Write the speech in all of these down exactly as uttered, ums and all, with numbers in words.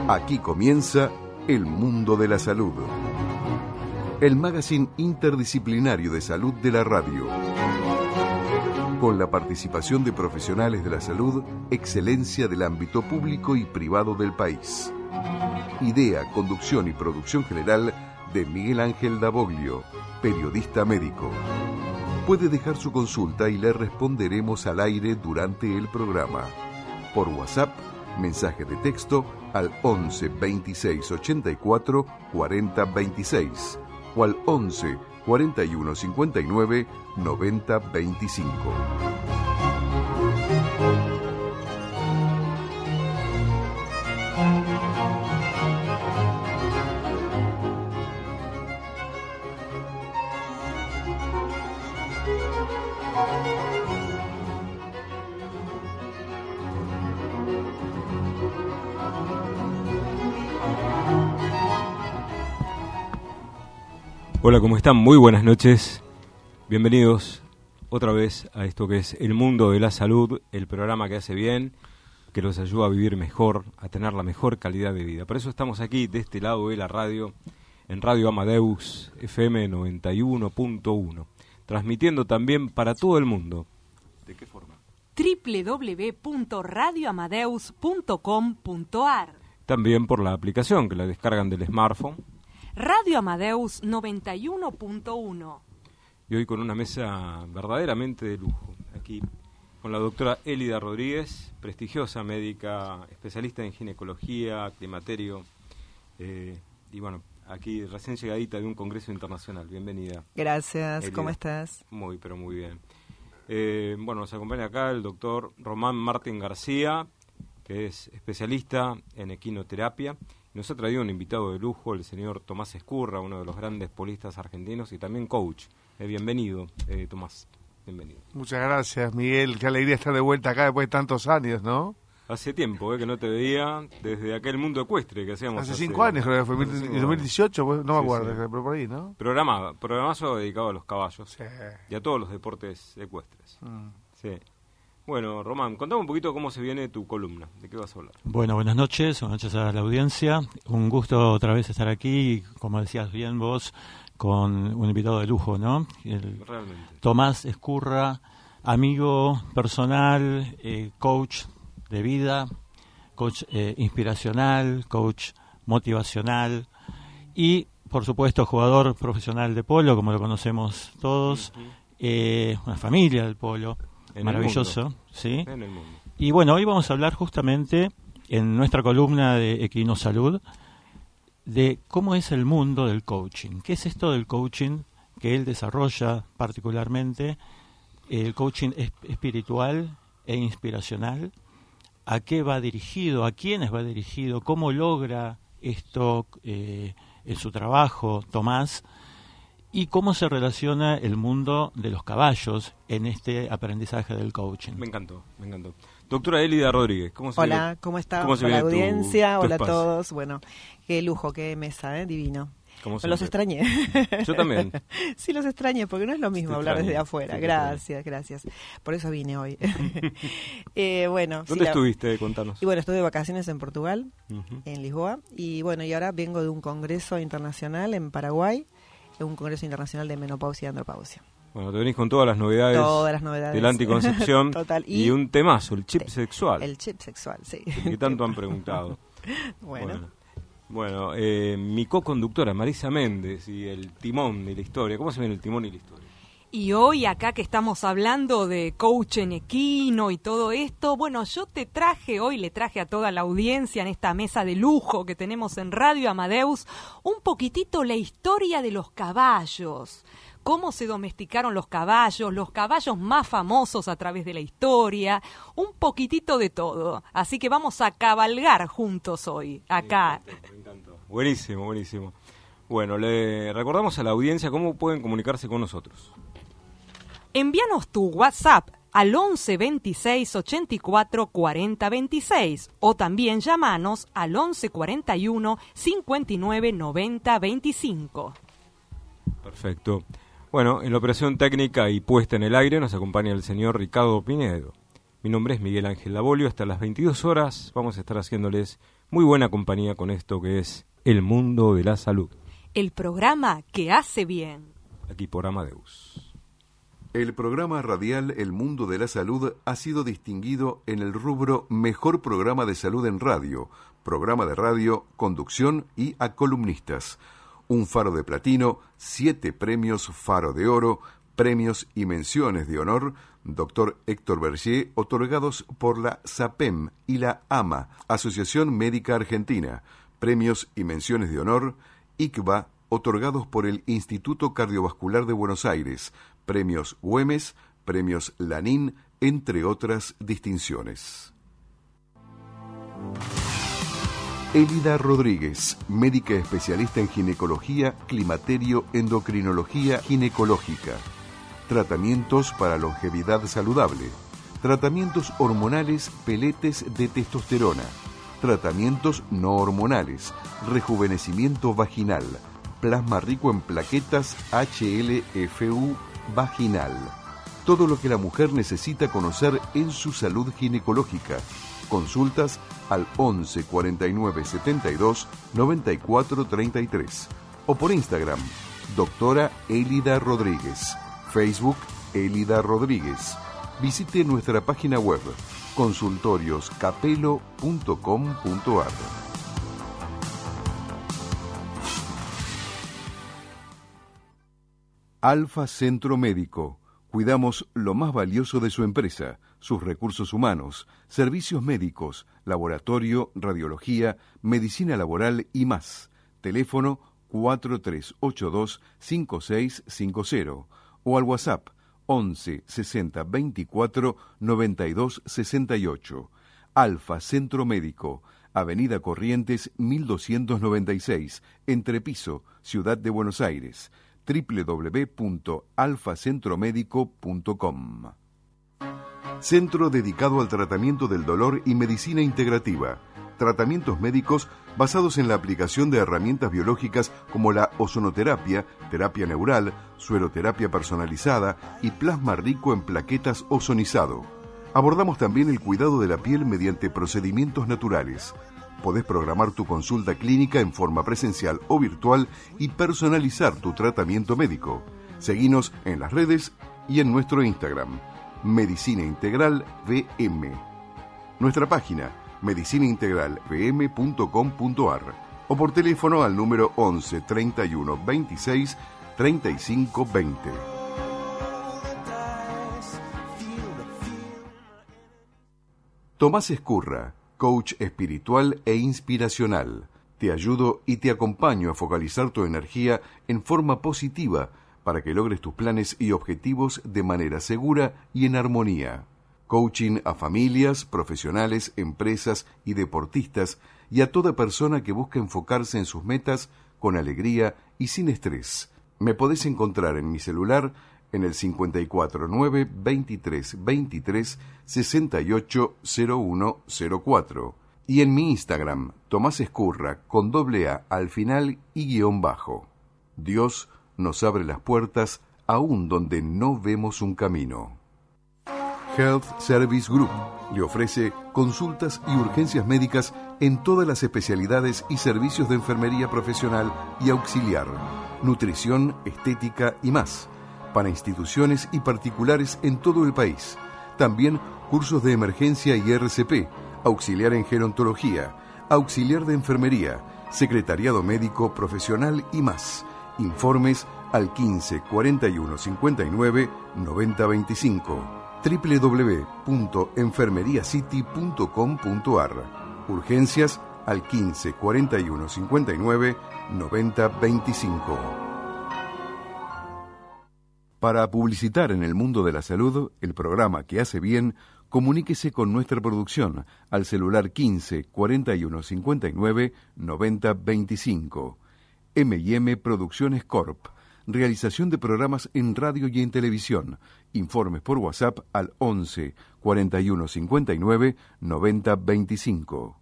Aquí comienza El Mundo de la Salud, el magazine interdisciplinario de salud de la radio, con la participación de profesionales de la salud, excelencia del ámbito público y privado del país. Idea, conducción y producción general de Miguel Ángel Davoglio, periodista médico. Puede dejar su consulta y le responderemos al aire durante el programa. Por WhatsApp, mensaje de texto al once veintiséis ochenta y cuatro cuarenta veintiséis o al once cuarenta y uno cincuenta y nueve noventa veinticinco. Hola, ¿cómo están? Muy buenas noches. Bienvenidos otra vez a esto que es El Mundo de la Salud, el programa que hace bien, que los ayuda a vivir mejor, a tener la mejor calidad de vida. Por eso estamos aquí, de este lado de la radio, en Radio Amadeus F M noventa y uno punto uno, transmitiendo también para todo el mundo. ¿De qué forma? doble u doble u doble u punto radio amadeus punto com punto a r. También por la aplicación que la descargan del smartphone. Radio Amadeus noventa y uno punto uno. Y hoy con una mesa verdaderamente de lujo. Aquí con la doctora Elida Rodríguez, prestigiosa médica, especialista en ginecología, climaterio. Eh, y bueno, aquí recién llegadita de un congreso internacional. Bienvenida. Gracias, Elida. ¿Cómo estás? Muy, pero muy bien. Eh, bueno, nos acompaña acá el doctor Román Martín García, que es especialista en equinoterapia. Nos ha traído un invitado de lujo, el señor Tomás Escurra, uno de los grandes polistas argentinos y también coach. Eh, bienvenido, eh, Tomás. Bienvenido. Muchas gracias, Miguel. Qué alegría estar de vuelta acá después de tantos años, ¿no? Hace tiempo eh, que no te veía desde aquel mundo ecuestre que hacíamos. Hace, hace cinco años, creo que fue, hace en dos mil dieciocho, pues, no sí, me acuerdo, sí. pero por ahí, ¿no? Programa, programazo dedicado a los caballos Sí. y a todos los deportes ecuestres. Mm. Sí. Bueno, Román, contame un poquito cómo se viene tu columna, ¿de qué vas a hablar? Bueno, buenas noches, buenas noches a la audiencia. Un gusto otra vez estar aquí, como decías bien vos, con un invitado de lujo, ¿no? El Realmente. Tomás Escurra, amigo personal, eh, coach de vida, coach eh, inspiracional, coach motivacional y, por supuesto, jugador profesional de polo, como lo conocemos todos, uh-huh. eh, una familia del polo. En Maravilloso, ¿sí? En el mundo. Y bueno, hoy vamos a hablar justamente en nuestra columna de Equinosalud de cómo es el mundo del coaching. ¿Qué es esto del coaching que él desarrolla particularmente? El coaching es espiritual e inspiracional. ¿A qué va dirigido? ¿A quiénes va dirigido? ¿Cómo logra esto eh, en su trabajo, Tomás? ¿Y cómo se relaciona el mundo de los caballos en este aprendizaje del coaching? Me encantó, me encantó. Doctora Elida Rodríguez, ¿cómo se Hola, viene, ¿cómo está? ¿cómo se Hola, viene audiencia, tu, tu hola a espacio? todos. Bueno, qué lujo, qué mesa, ¿eh? Divino. Como Los extrañé. Yo también. Sí, los extrañé, porque no es lo mismo Te hablar extrañé, desde afuera. sí, Gracias, gracias. Por eso vine hoy. eh, bueno, ¿Dónde sí, estuviste? La... Contanos. Y bueno, estuve de vacaciones en Portugal, Uh-huh. en Lisboa. Y bueno, y ahora vengo de un congreso internacional en Paraguay, un congreso internacional de menopausia y andropausia. Bueno, te venís con todas las novedades, todas las novedades. de la anticoncepción. Total. Y, y un temazo, el chip sexual. El chip sexual, sí. Que tanto han preguntado. Bueno. Bueno, bueno eh, mi co-conductora Marisa Méndez y el timón de la historia. ¿Cómo se viene el timón y la historia? Y hoy acá que estamos hablando de coaching equino y todo esto, bueno, yo te traje, hoy le traje a toda la audiencia en esta mesa de lujo que tenemos en Radio Amadeus, un poquitito la historia de los caballos. Cómo se domesticaron los caballos, los caballos más famosos a través de la historia, un poquitito de todo. Así que vamos a cabalgar juntos hoy, acá. Me encantó, me encantó. Buenísimo, buenísimo. Bueno, le recordamos a la audiencia cómo pueden comunicarse con nosotros. Envíanos tu WhatsApp al once veintiséis ochenta y cuatro cuarenta veintiséis o también llamanos al once cuarenta y uno cincuenta y nueve noventa veinticinco. Perfecto. Bueno, en la operación técnica y puesta en el aire nos acompaña el señor Ricardo Pinedo. Mi nombre es Miguel Ángel Davoglio. Hasta las veintidós horas vamos a estar haciéndoles muy buena compañía con esto que es El Mundo de la Salud. El programa que hace bien. Aquí por Amadeus. El programa radial El Mundo de la Salud ha sido distinguido en el rubro Mejor Programa de Salud en Radio, Programa de Radio, Conducción y a columnistas. Un Faro de Platino, siete premios Faro de Oro, premios y menciones de honor, doctor Héctor Bergier, otorgados por la SAPEM y la AMA, Asociación Médica Argentina, premios y menciones de honor, I C V A, otorgados por el Instituto Cardiovascular de Buenos Aires, premios Güemes, premios Lanín, entre otras distinciones. Elida Rodríguez, médica especialista en ginecología, climaterio, endocrinología ginecológica. Tratamientos para longevidad saludable. Tratamientos hormonales, peletes de testosterona. Tratamientos no hormonales. Rejuvenecimiento vaginal. Plasma rico en plaquetas H L F U vaginal. Todo lo que la mujer necesita conocer en su salud ginecológica. Consultas al once cuarenta y nueve setenta y dos noventa y cuatro treinta y tres o por Instagram, doctora Elida Rodríguez, Facebook Elida Rodríguez. Visite nuestra página web consultorios capelo punto com punto ar. Alfa Centro Médico. Cuidamos lo más valioso de su empresa, sus recursos humanos, servicios médicos, laboratorio, radiología, medicina laboral y más. Teléfono cuatro tres ocho dos cinco seis cinco cero o al WhatsApp once sesenta veinticuatro noventa y dos sesenta y ocho. Alfa Centro Médico, Avenida Corrientes mil doscientos noventa y seis, Entrepiso, Ciudad de Buenos Aires. doble u doble u doble u punto alfa centro médico punto com. Centro dedicado al tratamiento del dolor y medicina integrativa. Tratamientos médicos basados en la aplicación de herramientas biológicas como la ozonoterapia, terapia neural, sueroterapia personalizada y plasma rico en plaquetas ozonizado. Abordamos también el cuidado de la piel mediante procedimientos naturales. Podés programar tu consulta clínica en forma presencial o virtual y personalizar tu tratamiento médico. Seguinos en las redes y en nuestro Instagram, Medicina Integral V M. Nuestra página, medicina integral v m punto com punto ar o por teléfono al número once treinta y uno veintiséis treinta y cinco veinte. Tomás Escurra, coach espiritual e inspiracional. Te ayudo y te acompaño a focalizar tu energía en forma positiva para que logres tus planes y objetivos de manera segura y en armonía. Coaching a familias, profesionales, empresas y deportistas y a toda persona que busca enfocarse en sus metas con alegría y sin estrés. Me podés encontrar en mi celular en el cincuenta y cuatro nueve veintitrés veintitrés sesenta y ocho cero uno cero cuatro y en mi Instagram, Tomás Escurra, con doble A al final y guión bajo. Dios nos abre las puertas aún donde no vemos un camino. Health Service Group le ofrece consultas y urgencias médicas en todas las especialidades y servicios de enfermería profesional y auxiliar, nutrición, estética y más, para instituciones y particulares en todo el país. También cursos de emergencia y R C P, auxiliar en gerontología, auxiliar de enfermería, secretariado médico profesional y más. Informes al quince cuarenta y uno cincuenta y nueve noventa veinticinco. doble u doble u doble u punto enfermeriacity punto com punto ar. Urgencias al quince cuarenta y uno cincuenta y nueve noventa veinticinco. Para publicitar en el mundo de la salud, el programa que hace bien, comuníquese con nuestra producción al celular quince cuarenta y uno cincuenta y nueve noventa veinticinco. eme y eme Producciones Corp. Realización de programas en radio y en televisión. Informes por WhatsApp al once cuarenta y uno cincuenta y nueve noventa veinticinco.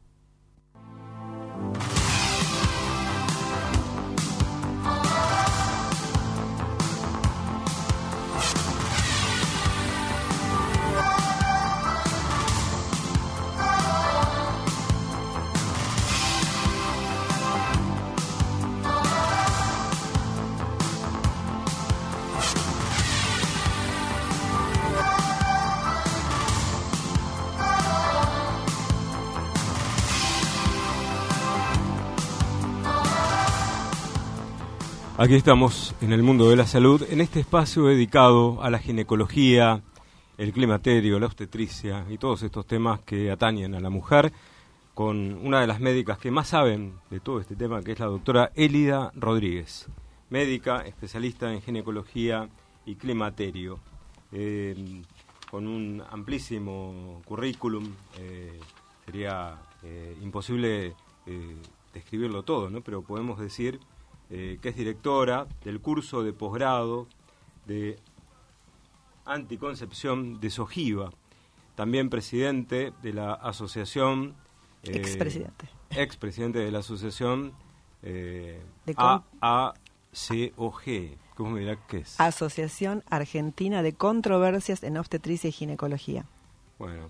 Aquí estamos en el mundo de la salud, en este espacio dedicado a la ginecología, el climaterio, la obstetricia y todos estos temas que atañen a la mujer, con una de las médicas que más saben de todo este tema, que es la doctora Elida Rodríguez, médica, especialista en ginecología y climaterio, eh, con un amplísimo currículum. Eh, sería eh, imposible eh, describirlo todo, ¿no? Pero podemos decir eh, que es directora del curso de posgrado de anticoncepción de SOGIVA, también presidente de la asociación eh, expresidente expresidente de la asociación eh, de A A C O G. ¿Cómo me dirá qué es? Asociación Argentina de Controversias en Obstetricia y Ginecología. Bueno,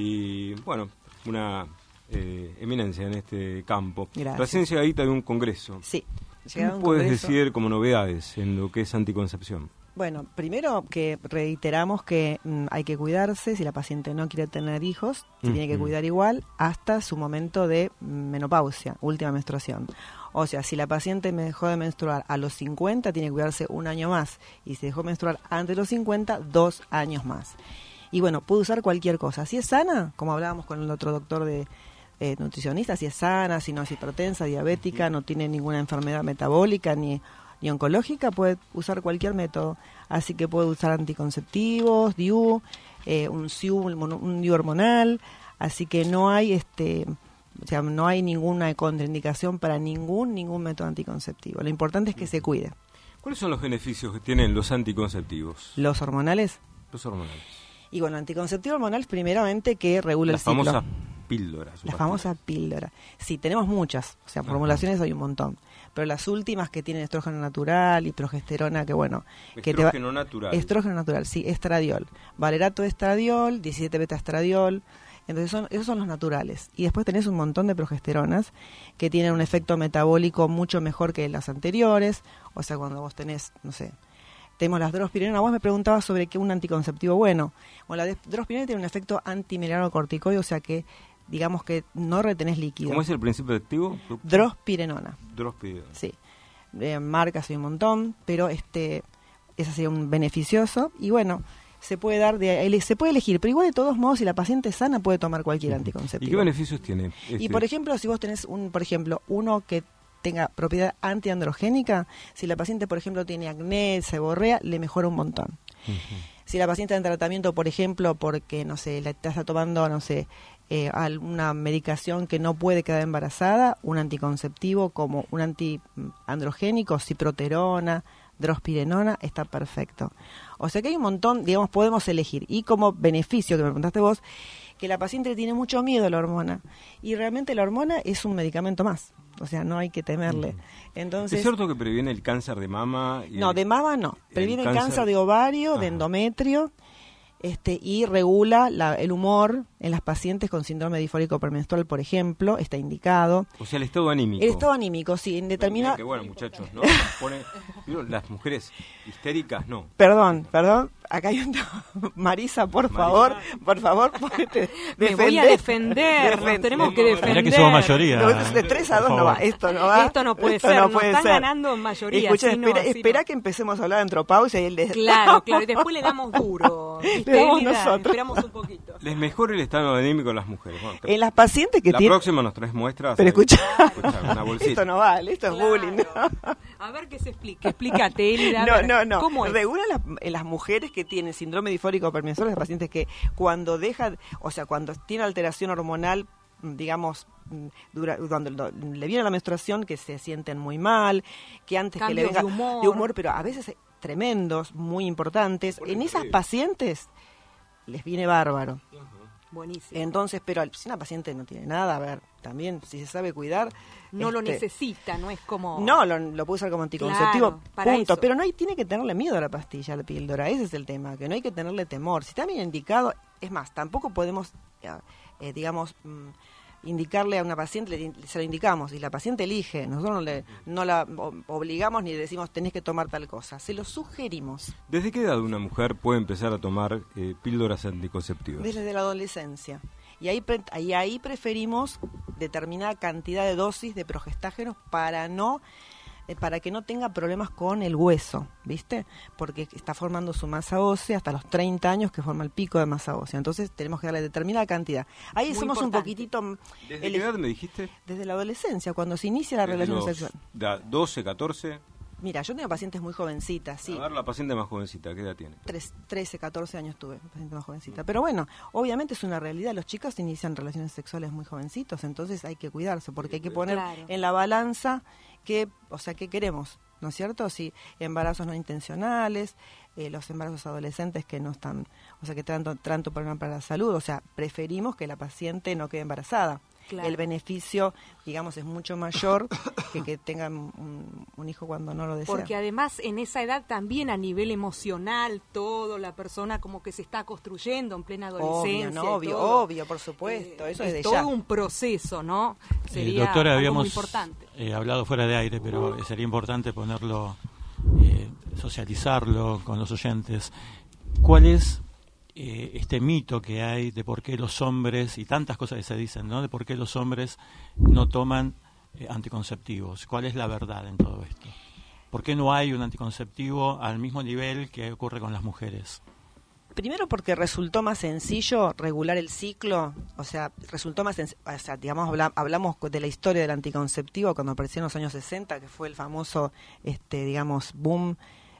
y bueno, una eh, eminencia en este campo. Gracias. Recién llegadita de un congreso. Sí. ¿Qué puedes congreso? decir como novedades en lo que es anticoncepción? Bueno, primero que reiteramos que mm, hay que cuidarse. Si la paciente no quiere tener hijos, se uh-huh. tiene que cuidar igual hasta su momento de menopausia, última menstruación. O sea, si la paciente me dejó de menstruar a los cincuenta, tiene que cuidarse un año más. Y si dejó de menstruar antes de los cincuenta, dos años más. Y bueno, puede usar cualquier cosa. Si es sana, como hablábamos con el otro doctor de eh, nutricionista, si es sana, si no es hipertensa, diabética, no tiene ninguna enfermedad metabólica ni... y oncológica, puede usar cualquier método. Así que puede usar anticonceptivos, D I U, eh, un S I U, un D I U hormonal. Así que no hay este, o sea, no hay ninguna contraindicación para ningún ningún método anticonceptivo. Lo importante es que se cuide. ¿Cuáles son los beneficios que tienen los anticonceptivos? ¿Los hormonales? Los hormonales. Y bueno, anticonceptivo hormonal primeramente que regula la el ciclo. La famosa píldora. La famosa píldora. Sí, tenemos muchas, o sea, formulaciones Ajá. hay un montón. Pero las últimas que tienen estrógeno natural y progesterona, que bueno... que estrógeno te va, natural. Estrógeno natural, sí, estradiol. Valerato de estradiol, diecisiete beta estradiol. Entonces son, esos son los naturales. Y después tenés un montón de progesteronas que tienen un efecto metabólico mucho mejor que las anteriores. O sea, cuando vos tenés, no sé... Tenemos las drospirenona. Vos me preguntabas sobre qué un anticonceptivo bueno. Bueno, la drospirenona tiene un efecto antimilanocorticoide, o sea que digamos que no retenés líquido. ¿Cómo es el principio activo? Drospirenona. Drospirenona. Sí. Eh, marcas hay un montón, pero este ese sería un beneficioso. Y bueno, se puede dar de se puede elegir, pero igual de todos modos, si la paciente es sana, puede tomar cualquier anticonceptivo. ¿Y qué beneficios tiene? Este? Y por ejemplo, si vos tenés un, por ejemplo, uno que tenga propiedad antiandrogénica, si la paciente, por ejemplo, tiene acné, seborrea, le mejora un montón. Uh-huh. Si la paciente está en tratamiento, por ejemplo, porque, no sé, la está tomando, no sé, eh, alguna medicación que no puede quedar embarazada, un anticonceptivo como un antiandrogénico, ciproterona, drospirenona, está perfecto. O sea que hay un montón, digamos, podemos elegir. Y como beneficio, que me preguntaste vos, que la paciente tiene mucho miedo a la hormona. Y realmente la hormona es un medicamento más. O sea, no hay que temerle. Entonces, ¿es cierto que previene el cáncer de mama? Y no, el, de mama no. Previene el cáncer, el cáncer de ovario, Ajá. de endometrio, este y regula la, el humor en las pacientes con síndrome disfórico premenstrual, por ejemplo, está indicado. O sea, el estado anímico. El estado anímico, sí, determina... Que bueno, muchachos, ¿no? Pone, las mujeres histéricas, no. Perdón, perdón. Acá hay un... Marisa, por Marisa. favor, por favor, ponete... Me voy a defender, defender. tenemos que defender. Mirá que somos mayoría. No, de tres a dos no va, esto no va. Esto no puede esto ser, no nos puede están ser. ganando en mayoría. Escucha, sí, espera, no, espera sí, que empecemos a hablar de antropausia y el de... Claro, claro, y después le damos duro. Le damos nosotros. Esperamos un poquito. Les mejora el estado anímico a las mujeres. Bueno, en las pacientes que la tienen... La próxima nos traes muestras. Pero escucha, una bolsita. Esto no vale, esto es claro. bullying. ¿No? A ver qué se explica. Explícate, Elida. No, no, no. ¿Cómo es? Regula las, en las mujeres que tienen síndrome disfórico premenstrual, las pacientes que cuando deja, o sea, cuando tiene alteración hormonal, digamos, dura, cuando le viene la menstruación, que se sienten muy mal, que antes Cambios que le venga de humor. de humor, pero a veces tremendos, muy importantes. En esas pacientes les viene bárbaro. Buenísimo. Entonces, pero si una paciente no tiene nada, a ver, también si se sabe cuidar... No este, lo necesita, no es como... No, lo, lo puede usar como anticonceptivo, claro, punto. Eso. Pero no hay, tiene que tenerle miedo a la pastilla, a la píldora, ese es el tema, que no hay que tenerle temor. Si está bien indicado, es más, tampoco podemos, eh, digamos... Mm, indicarle a una paciente, le, se lo indicamos y la paciente elige, nosotros no, le, no la obligamos ni le decimos tenés que tomar tal cosa, se lo sugerimos. ¿Desde qué edad una mujer puede empezar a tomar eh, píldoras anticonceptivas? Desde la adolescencia. Y ahí, pre, ahí, ahí preferimos determinada cantidad de dosis de progestágenos para no eh, para que no tenga problemas con el hueso, ¿viste? Porque está formando su masa ósea hasta los treinta años, que forma el pico de masa ósea. Entonces tenemos que darle determinada cantidad. Ahí Muy somos importante. un poquitito... ¿Desde el- qué edad me dijiste? Desde la adolescencia, cuando se inicia la Desde relación los sexual. da- doce, catorce. Mira, yo tengo pacientes muy jovencitas, sí. A ver, la paciente más jovencita, ¿qué edad tiene? Tres- trece, catorce años tuve, paciente más jovencita. Pero bueno, obviamente es una realidad. Los chicos inician relaciones sexuales muy jovencitos, entonces hay que cuidarse, porque hay que poner Claro. en la balanza que, o sea, qué queremos, ¿no es cierto? Si embarazos no intencionales, eh, los embarazos adolescentes que no están, o sea, que tanto, tanto problema para la salud, o sea, preferimos que la paciente no quede embarazada. Claro. El beneficio, digamos, es mucho mayor que que tengan un, un hijo cuando no lo desea. Porque además en esa edad también a nivel emocional, todo, la persona como que se está construyendo en plena adolescencia. Obvio, no, y obvio, todo. obvio, por supuesto, Eh, eso es desde todo ya. un proceso, ¿no? Eh, Sería doctora, algo habíamos muy importante. eh, hablado fuera de aire, pero sería importante ponerlo, eh, socializarlo con los oyentes. ¿Cuál es eh, este mito que hay de por qué los hombres, y tantas cosas que se dicen, ¿no? De por qué los hombres no toman eh, anticonceptivos? ¿Cuál es la verdad en todo esto? ¿Por qué no hay un anticonceptivo al mismo nivel que ocurre con las mujeres? Primero porque resultó más sencillo regular el ciclo, o sea, resultó más sencillo, o sea, digamos, habla- hablamos de la historia del anticonceptivo cuando apareció en los años sesenta, que fue el famoso, este, digamos, boom,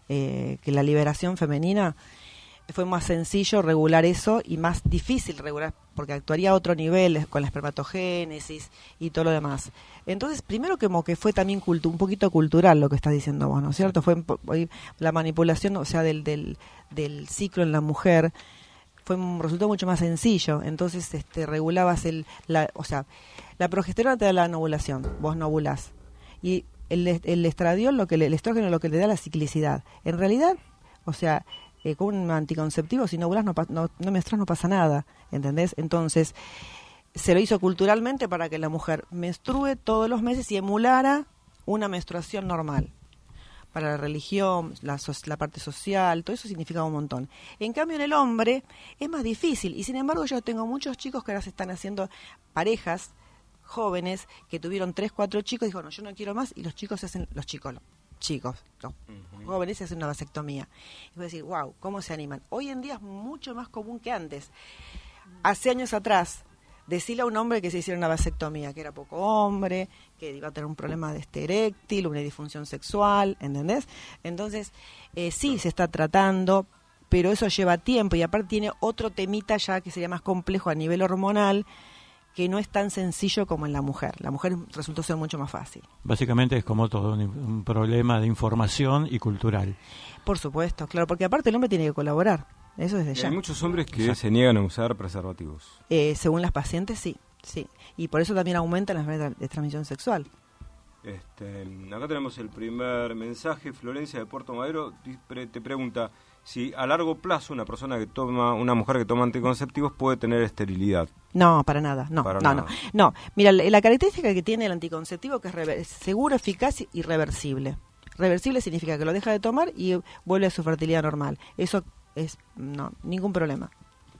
eh, que la liberación femenina, fue más sencillo regular eso y más difícil regular, porque actuaría a otro nivel con la espermatogénesis y todo lo demás. Entonces, primero como que fue también cultu- un poquito cultural lo que estás diciendo vos, ¿no es cierto? Fue un po- hoy la manipulación, o sea, del, del, del ciclo en la mujer, fue un- resultó mucho más sencillo. Entonces, este, regulabas el, la, o sea, la progesterona te da la ovulación, vos no ovulás. Y el, est- el estradiol, lo que le- el estrógeno lo que le da la ciclicidad. En realidad, o sea, eh, con un anticonceptivo, si no ovulás, no, pa- no, no menstruas, no pasa nada, ¿entendés? Entonces, se lo hizo culturalmente para que la mujer menstrue todos los meses y emulara una menstruación normal. Para la religión, la, so- la parte social, todo eso significaba un montón. En cambio, en el hombre es más difícil. Y sin embargo, yo tengo muchos chicos que ahora se están haciendo parejas jóvenes que tuvieron tres, cuatro chicos y dijo, no, yo no quiero más. Y los chicos se hacen, los chicos, los chicos, los jóvenes se hacen una vasectomía. Y voy a decir, wow, ¿cómo se animan? Hoy en día es mucho más común que antes. Hace años atrás, decirle a un hombre que se hiciera una vasectomía, que era poco hombre, que iba a tener un problema de este eréctil, una disfunción sexual, ¿entendés? Entonces, eh, sí se está tratando, pero eso lleva tiempo y aparte tiene otro temita ya que sería más complejo a nivel hormonal, que no es tan sencillo como en la mujer. La mujer resultó ser mucho más fácil. Básicamente es como todo, un, un problema de información y cultural. Por supuesto, claro, porque aparte el hombre tiene que colaborar, eso desde ya. Hay muchos hombres que Exacto. se niegan a usar preservativos. Eh, según las pacientes, sí, sí. Y por eso también aumentan las enfermedades de transmisión sexual. Este, acá tenemos el primer mensaje. Florencia de Puerto Madero di- pre- te pregunta si a largo plazo una persona que toma, una mujer que toma anticonceptivos puede tener esterilidad. No, para nada, no, Para no, nada. no, no. Mira, la, la característica que tiene el anticonceptivo que es rever- seguro, eficaz y reversible. Reversible significa que lo deja de tomar y vuelve a su fertilidad normal. Eso es, no, ningún problema.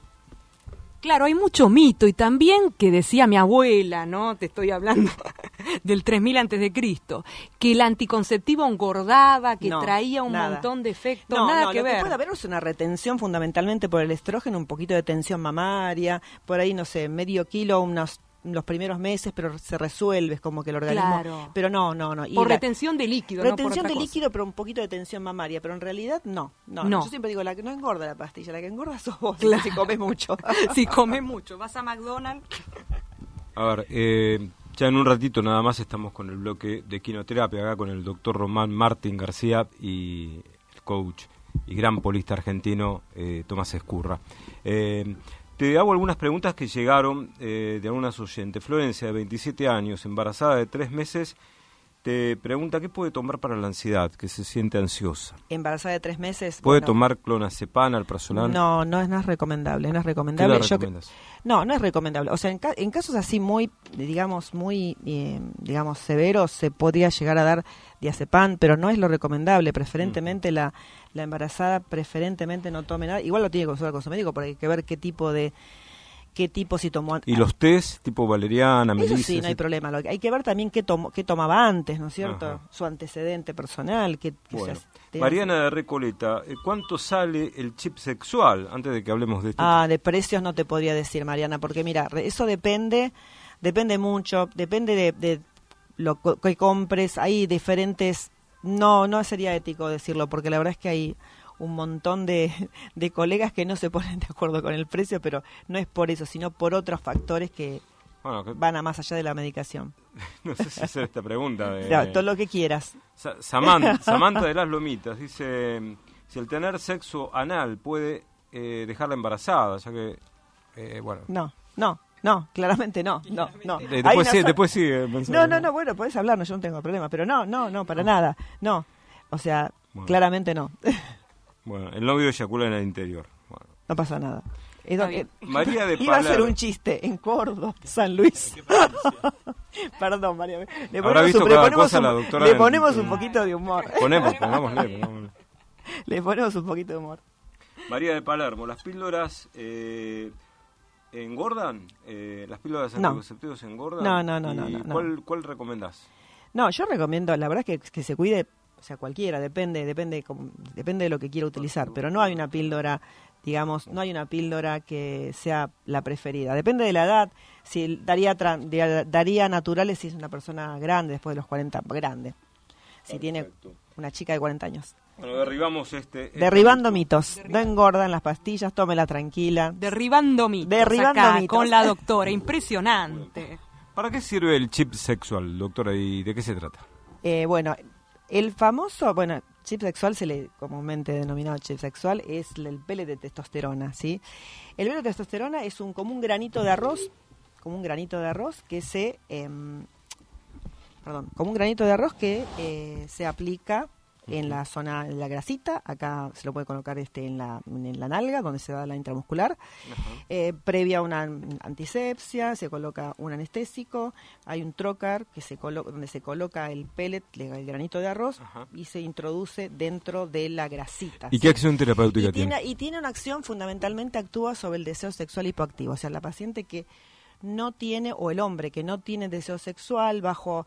Claro, hay mucho mito y también que decía mi abuela, ¿no? Te estoy hablando del tres mil antes de Cristo, que el anticonceptivo engordaba, que No, traía un nada. montón de efectos, No, nada no, que lo ver. que puede haber es una retención fundamentalmente por el estrógeno, un poquito de tensión mamaria, por ahí, no sé, medio kilo unos los primeros meses, pero se resuelve, es como que el organismo... Claro. Pero no, no, no. Y Por la- retención de líquido, no por Retención otra de cosa. líquido, pero un poquito de tensión mamaria, pero en realidad no, no. No. Yo siempre digo, la que no engorda la pastilla, la que engorda sos vos, Claro. si comes mucho. Si comes mucho, vas a McDonald's. A ver, eh, ya en un ratito nada más estamos con el bloque de quinoterapia acá con el doctor Román Martín García y el coach y gran polista argentino eh, Tomás Escurra. Eh, te hago algunas preguntas que llegaron eh, de algunas oyentes. Florencia, de veintisiete años, embarazada de tres meses, te pregunta qué puede tomar para la ansiedad, que se siente ansiosa. Embarazada de tres meses. ¿Puede bueno, tomar clonazepam, alprazolam? No, no es, no es recomendable, no es ¿Qué recomendable. le Yo cre- recomiendas? no, no es recomendable. O sea, en, ca- en casos así muy, digamos, muy, eh, digamos, severos, se podría llegar a dar diazepam, pero no es lo recomendable. Preferentemente la, la embarazada, preferentemente no tome nada. Igual lo tiene que consultar con su médico, porque hay que ver qué tipo de qué tipo si tomó... ¿Y los test tipo valeriana, melisa? Eso sí, no hay problema. Lo que, hay que ver también qué, tomó, qué tomaba antes, ¿no es cierto? Ajá. Su antecedente personal. Que, que Bueno. se, Mariana de Recoleta, ¿cuánto sale el chip sexual? Antes de que hablemos de esto. Ah, de precios no te podría decir, Mariana, porque mira, eso depende, depende mucho, depende de, de lo que compres. Hay diferentes... No, no sería ético decirlo, porque la verdad es que hay un montón de, de colegas que no se ponen de acuerdo con el precio, pero no es por eso, sino por otros factores que bueno, que... van a más allá de la medicación. No sé si hacer esta pregunta. De... O sea, todo lo que quieras. Sa- Samantha, Samantha de las Lomitas dice, si el tener sexo anal puede eh, dejarla embarazada, ya que, eh, bueno... No, no. No, claramente no, no, no. Eh, después, sí, so- después sigue pensando. No, no, no, bueno, podés hablarnos, yo no tengo problema, pero no, no, no, para nada, no. O sea, bueno. claramente no. Bueno, el novio eyacula en el interior. Bueno. No pasa nada. Es donde- María de Iba a Paler. ser un chiste en Córdoba, San Luis. Perdón, María. Le Habrá ponemos, visto un, le cada ponemos, cosa un, la doctora le en- ponemos un poquito de humor. Ponemos, pongámosle, pongámosle. Le ponemos un poquito de humor. María de Palermo, las píldoras eh, engordan, eh, las píldoras No. anticonceptivos engordan. No, no, no, ¿Y no, no, no. ¿Cuál, cuál recomendás? No, yo recomiendo, la verdad es que, que se cuide, o sea, cualquiera, depende, depende, como- depende de lo que quiera utilizar, pero no hay una píldora, digamos, no hay una píldora que sea la preferida. Depende de la edad, si daría tra- da- daría naturales si es una persona grande, después de los cuarenta, grande. Si tiene Perfecto. una chica de cuarenta años. Bueno, derribamos este... este Derribando mito. mitos, no engordan las pastillas, tómela tranquila. Derribando mitos. Derribando acá, mitos. con la doctora, impresionante. ¿Para qué sirve el chip sexual, doctora, y de qué se trata? Eh, bueno, el famoso, bueno, chip sexual se le comúnmente denominado chip sexual, es el pellet de testosterona, ¿sí? El pellet de testosterona es un como un granito de arroz, como un granito de arroz que se, em, perdón, como un granito de arroz que eh, se aplica en la zona, en la grasita, acá se lo puede colocar este en la, en la nalga, donde se da la intramuscular, eh, previa a una antisepsia, se coloca un anestésico, hay un trocar que se colo- donde se coloca el pellet, el granito de arroz, Ajá. y se introduce dentro de la grasita. ¿Y ¿sí? qué acción terapéutica y tiene? tiene, y tiene una acción, fundamentalmente actúa sobre el deseo sexual hipoactivo, o sea, la paciente que no tiene, o el hombre que no tiene deseo sexual, bajo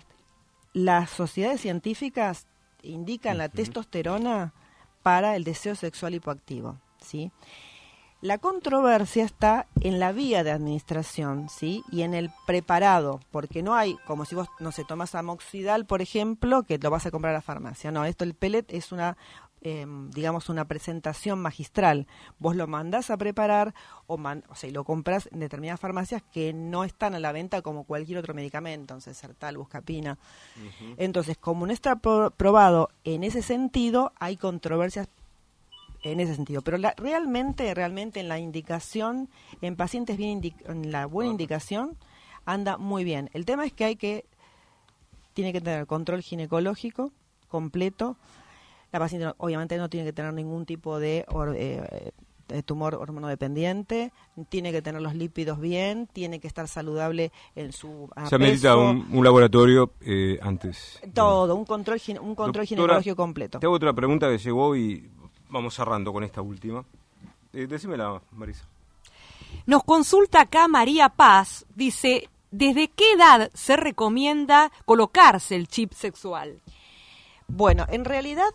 las sociedades científicas indican la testosterona para el deseo sexual hipoactivo, ¿sí? La controversia está en la vía de administración, ¿sí? Y en el preparado, porque no hay, como si vos, no sé, tomás amoxidal, por ejemplo, que lo vas a comprar a la farmacia. No, esto, el pellet es una, eh, digamos, una presentación magistral. Vos lo mandás a preparar o, man, o sea, y lo compras en determinadas farmacias que no están a la venta como cualquier otro medicamento, entonces Sertal, Buscapina. Uh-huh. Entonces, como no está pro- probado en ese sentido, hay controversias en ese sentido, pero la, realmente, realmente en la indicación, en pacientes bien indi- en la buena indicación, anda muy bien. El tema es que hay que, tiene que tener control ginecológico completo. La paciente no, obviamente no tiene que tener ningún tipo de, or, eh, de tumor hormonodependiente, tiene que tener los lípidos bien, tiene que estar saludable en su Se amerita un, un laboratorio eh, antes. Todo, un control, gine- un control Doctora, ginecológico completo. Te hago otra pregunta que llegó y vamos cerrando con esta última. Eh, decímela, Marisa. Nos consulta acá María Paz, dice, ¿desde qué edad se recomienda colocarse el chip sexual? Bueno, en realidad,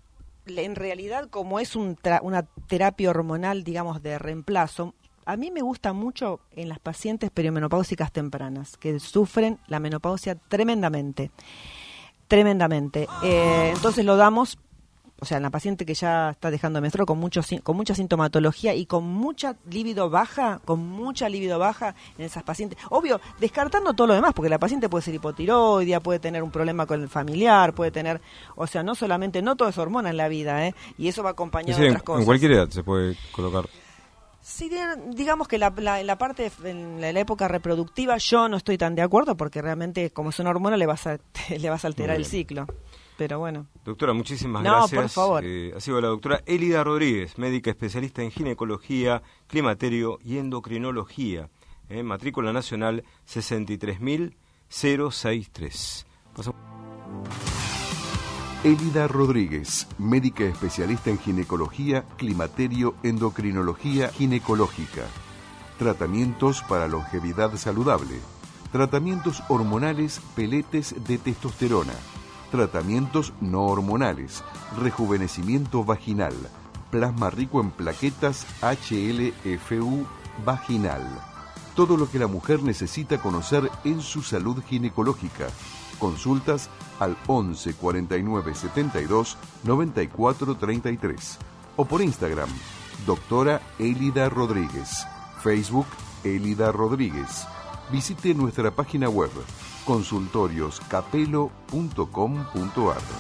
en realidad como es un tra- una terapia hormonal, digamos, de reemplazo, a mí me gusta mucho en las pacientes perimenopáusicas tempranas, que sufren la menopausia tremendamente, tremendamente. Eh, entonces lo damos, o sea, en la paciente que ya está dejando de menstruar con mucho sin- con mucha sintomatología y con mucha libido baja, con mucha libido baja en esas pacientes. Obvio, descartando todo lo demás, porque la paciente puede ser hipotiroidea, puede tener un problema con el familiar, puede tener, o sea, no solamente, no todo es hormona en la vida, ¿eh? Y eso va acompañado Es decir, de en, otras cosas. en cualquier edad se puede colocar. Sí, digamos que la, la, la parte, en la, la época reproductiva, yo no estoy tan de acuerdo, porque realmente, como es una hormona, le vas a, le vas a alterar el ciclo. Pero bueno. Doctora, muchísimas No, gracias. por favor. Eh, ha sido la doctora Elida Rodríguez, médica especialista en ginecología, climaterio y endocrinología. Eh, matrícula nacional sesenta y tres mil sesenta y tres. Pasamos. Elida Rodríguez, médica especialista en ginecología, climaterio, endocrinología ginecológica. tratamientos para longevidad saludable, tratamientos hormonales, peletes de testosterona, tratamientos no hormonales, rejuvenecimiento vaginal, plasma rico en plaquetas H L F U vaginal. Todo lo que la mujer necesita conocer en su salud ginecológica. Consultas al once cuarenta y nueve setenta y dos noventa y cuatro treinta y tres o por Instagram, doctora Elida Rodríguez, Facebook Elida Rodríguez. Visite nuestra página web consultorios capelo punto com punto ar.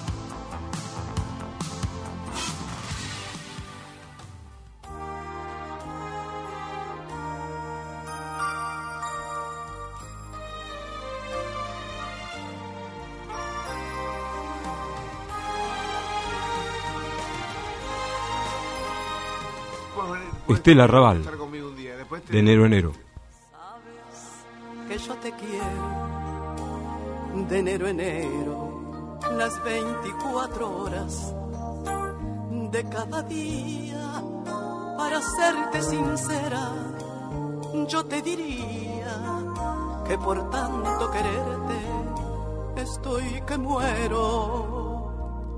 Estela Raval, de enero a enero. Sabes que yo te quiero, de enero a enero, las veinticuatro horas de cada día. Para serte sincera, yo te diría que por tanto quererte estoy que muero.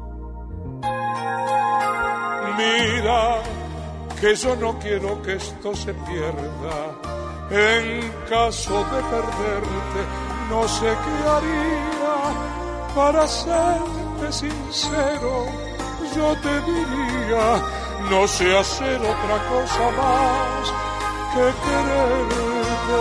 Mira que yo no quiero que esto se pierda. En caso de perderte, no sé qué haría. Para serte sincero, yo te diría, no sé hacer otra cosa más que quererte.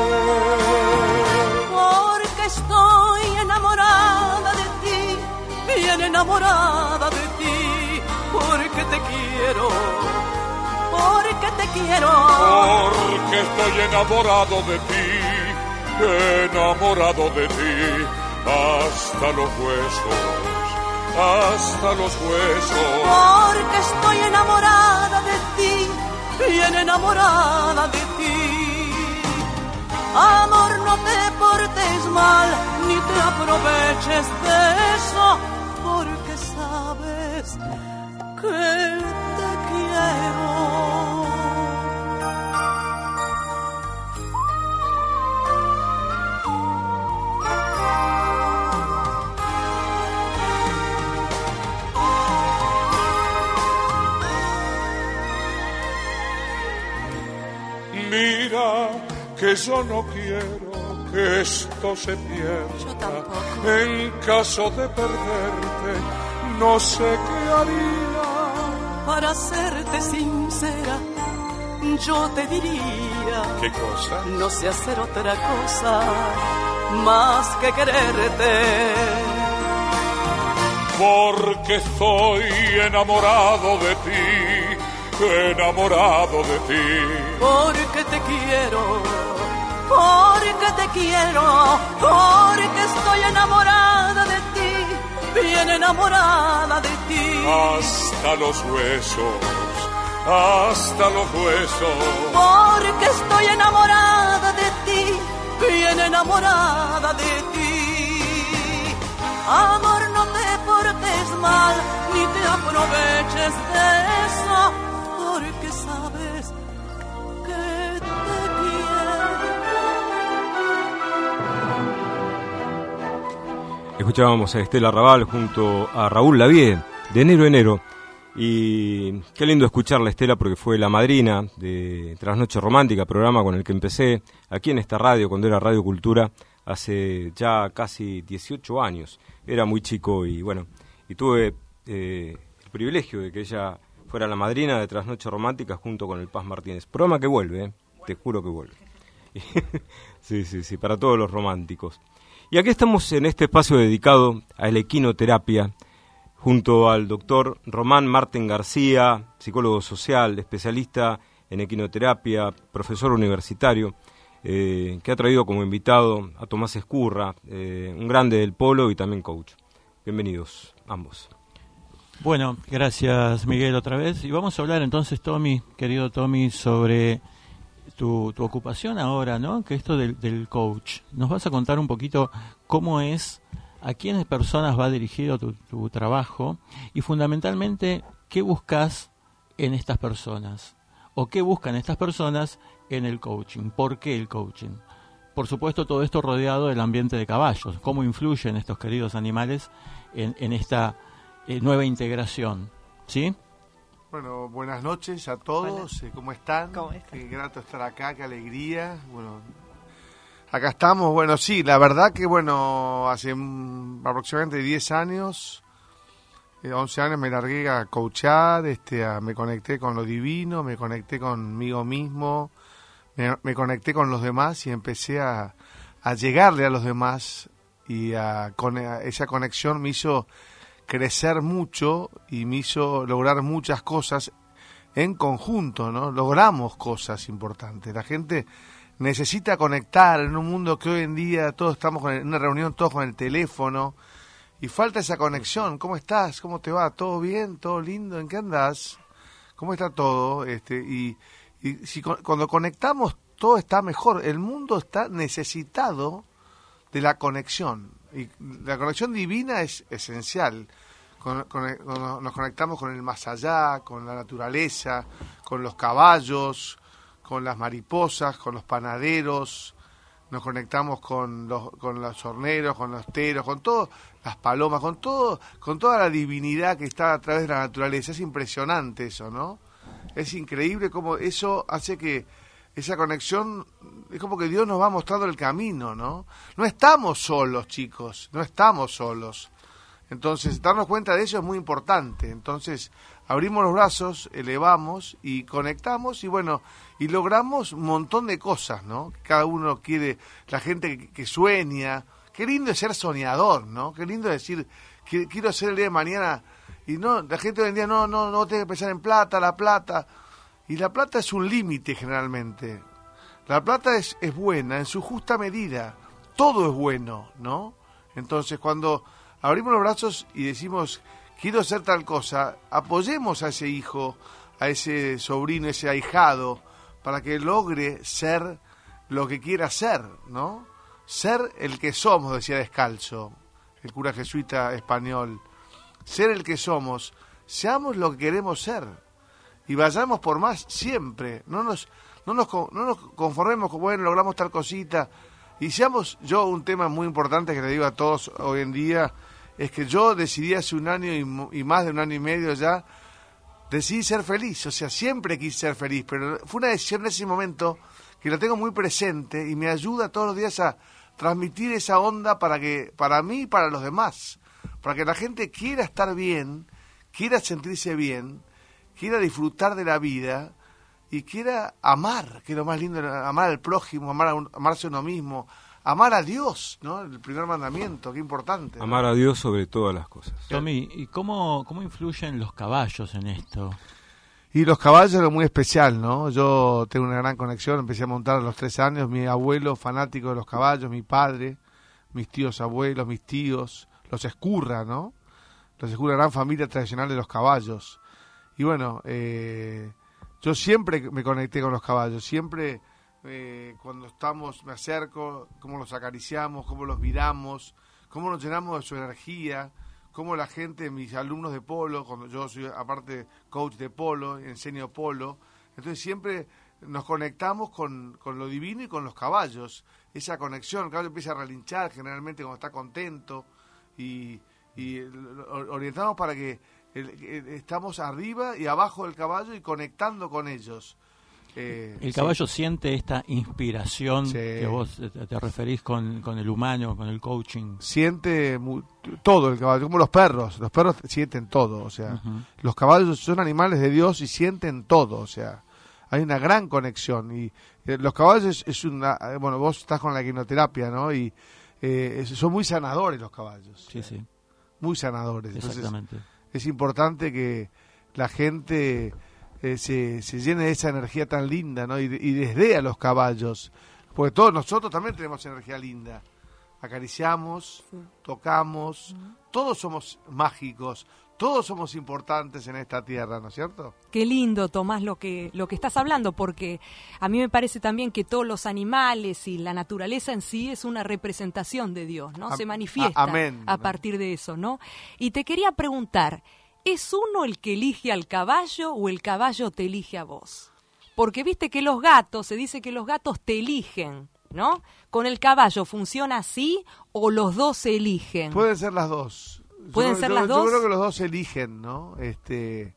Porque estoy enamorada de ti, bien enamorada de ti, porque te quiero. Porque te quiero. Porque estoy enamorado de ti, enamorado de ti, hasta los huesos, hasta los huesos. Porque estoy enamorada de ti, bien enamorada de ti. Amor, no te portes mal, ni te aproveches de eso, porque sabes que te quiero. Mira que yo no quiero que esto se pierda. En caso de perderte, no sé qué haría. Para serte sincera, yo te diría, ¿qué cosa? No sé hacer otra cosa más que quererte. Porque estoy enamorado de ti, enamorado de ti. Porque te quiero, porque te quiero, porque estoy enamorada de ti, bien enamorada de ti. Hasta los huesos, hasta los huesos. Porque estoy enamorada de ti, bien enamorada de ti. Amor, no te portes mal, ni te aproveches de eso, porque sabes que te quiero. Escuchábamos a Estela Raval junto a Raúl Lavie, de enero a enero. Y qué lindo escucharla, Estela, porque fue la madrina de Trasnoche Romántica, programa con el que empecé aquí en esta radio, cuando era Radio Cultura, hace ya casi dieciocho años. Era muy chico y bueno, y tuve eh, el privilegio de que ella fuera la madrina de Trasnoche Romántica junto con el Paz Martínez. Programa que vuelve, ¿eh? Te juro que vuelve. Sí, sí, sí, para todos los románticos. Y aquí estamos en este espacio dedicado a la equinoterapia, junto al doctor Román Marten García, psicólogo social, especialista en equinoterapia, profesor universitario, eh, que ha traído como invitado a Tomás Escurra, eh, un grande del polo y también coach. Bienvenidos ambos. Bueno, gracias Miguel otra vez. Y vamos a hablar entonces, Tommy, querido Tommy, sobre tu, tu ocupación ahora, ¿no? Que esto del, del coach. ¿Nos vas a contar un poquito cómo es, a quiénes personas va dirigido tu, tu trabajo y fundamentalmente qué buscas en estas personas? o qué buscan estas personas en el coaching. ¿Por qué el coaching? Por supuesto, todo esto rodeado del ambiente de caballos. ¿Cómo influyen estos queridos animales en, en esta eh, nueva integración? ¿Sí? Bueno, buenas noches a todos. Eh, ¿Cómo están? ¿Cómo están? Qué grato estar acá, qué alegría. Bueno, acá estamos. Bueno, sí, la verdad que, bueno, hace mm, aproximadamente diez años, eh, once años me largué a coachar, este, a, me conecté con lo divino, me conecté conmigo mismo, me, me conecté con los demás y empecé a, a llegarle a los demás y a, con, a, esa conexión me hizo crecer mucho y me hizo lograr muchas cosas en conjunto, ¿no? Logramos cosas importantes. La gente necesita conectar en un mundo que hoy en día todos estamos con el, en una reunión todos con el teléfono y falta esa conexión. ¿Cómo estás? ¿Cómo te va? ¿Todo bien? ¿Todo lindo? ¿En qué andás? ¿Cómo está todo? Este y, y si cuando conectamos todo está mejor. El mundo está necesitado de la conexión y la conexión divina es esencial. Con, con, con, nos conectamos con el más allá, con la naturaleza, con los caballos, con las mariposas, con los panaderos, nos conectamos con los, con los horneros, con los teros, con todo, las palomas, con todo, con toda la divinidad que está a través de la naturaleza. Es impresionante eso, ¿no? Es increíble cómo eso hace que esa conexión, es como que Dios nos va mostrando el camino, ¿no? No estamos solos, chicos, no estamos solos. Entonces, darnos cuenta de eso es muy importante. Entonces, abrimos los brazos, elevamos y conectamos y bueno, y logramos un montón de cosas, ¿no? Cada uno quiere, la gente que, que sueña. Qué lindo es ser soñador, ¿no? Qué lindo es decir, que, quiero ser el día de mañana. Y no, la gente hoy en día no, no, no tiene que pensar en plata, la plata. Y la plata es un límite generalmente. La plata es, es buena en su justa medida. Todo es bueno, ¿no? Entonces, cuando abrimos los brazos y decimos, quiero hacer tal cosa, apoyemos a ese hijo, a ese sobrino, ese ahijado, para que logre ser lo que quiera ser, ¿no? Ser el que somos, decía Descalzo, el cura jesuita español. Ser el que somos, seamos lo que queremos ser. Y vayamos por más siempre. No nos, no nos, no nos conformemos con, bueno, logramos tal cosita. Y seamos, yo, un tema muy importante que le digo a todos hoy en día, es que yo decidí hace un año y, y más de un año y medio ya, decidí ser feliz. O sea, siempre quise ser feliz, pero fue una decisión en ese momento que la tengo muy presente y me ayuda todos los días a transmitir esa onda para que, para mí y para los demás. Para que la gente quiera estar bien, quiera sentirse bien, quiera disfrutar de la vida y quiera amar, que es lo más lindo, amar al prójimo, amar a un, amarse a uno mismo, amar a Dios, ¿no? El primer mandamiento, qué importante, ¿no? Amar a Dios sobre todas las cosas. Tommy, ¿y cómo, cómo influyen los caballos en esto? Y los caballos es muy especial, ¿no? Yo tengo una gran conexión, empecé a montar a los tres años, mi abuelo fanático de los caballos, mi padre, mis tíos abuelos, mis tíos, los Escurra, ¿no? Los Escurra, gran familia tradicional de los caballos. Y bueno, eh, yo siempre me conecté con los caballos, siempre eh, cuando estamos, me acerco, cómo los acariciamos, cómo los miramos, cómo nos llenamos de su energía, cómo la gente, mis alumnos de polo, cuando yo soy aparte coach de polo, enseño polo, entonces siempre nos conectamos con, con lo divino y con los caballos, esa conexión. El caballo empieza a relinchar generalmente cuando está contento y, y orientamos para que el, el, estamos arriba y abajo del caballo y conectando con ellos. Eh, el caballo sí. siente esta inspiración sí. que vos te, te referís con, con el humano, con el coaching. Siente muy, todo el caballo, como los perros. Los perros sienten todo, o sea, uh-huh. Los caballos son animales de Dios y sienten todo, o sea, hay una gran conexión. Y eh, los caballos es, es una, bueno, vos estás con la equinoterapia, ¿no? Y eh, es, son muy sanadores los caballos. Sí, sí. Muy sanadores. Exactamente. Entonces, es importante que la gente eh, se, se llene de esa energía tan linda, ¿no? Y, y desdee a los caballos, porque todos nosotros también tenemos energía linda. Acariciamos, sí. Tocamos, uh-huh. Todos somos mágicos, todos somos importantes en esta tierra, ¿no es cierto? Qué lindo, Tomás, lo que lo que estás hablando, porque a mí me parece también que todos los animales y la naturaleza en sí es una representación de Dios, ¿no? A- Se manifiesta a- amén, a amén. partir de eso, ¿no? Y te quería preguntar, ¿es uno el que elige al caballo o el caballo te elige a vos? Porque viste que los gatos, se dice que los gatos te eligen, ¿no? ¿Con el caballo funciona así o los dos se eligen? Pueden ser las dos. ¿Pueden yo, ser yo, las yo dos? Yo creo que los dos se eligen, ¿no? Este,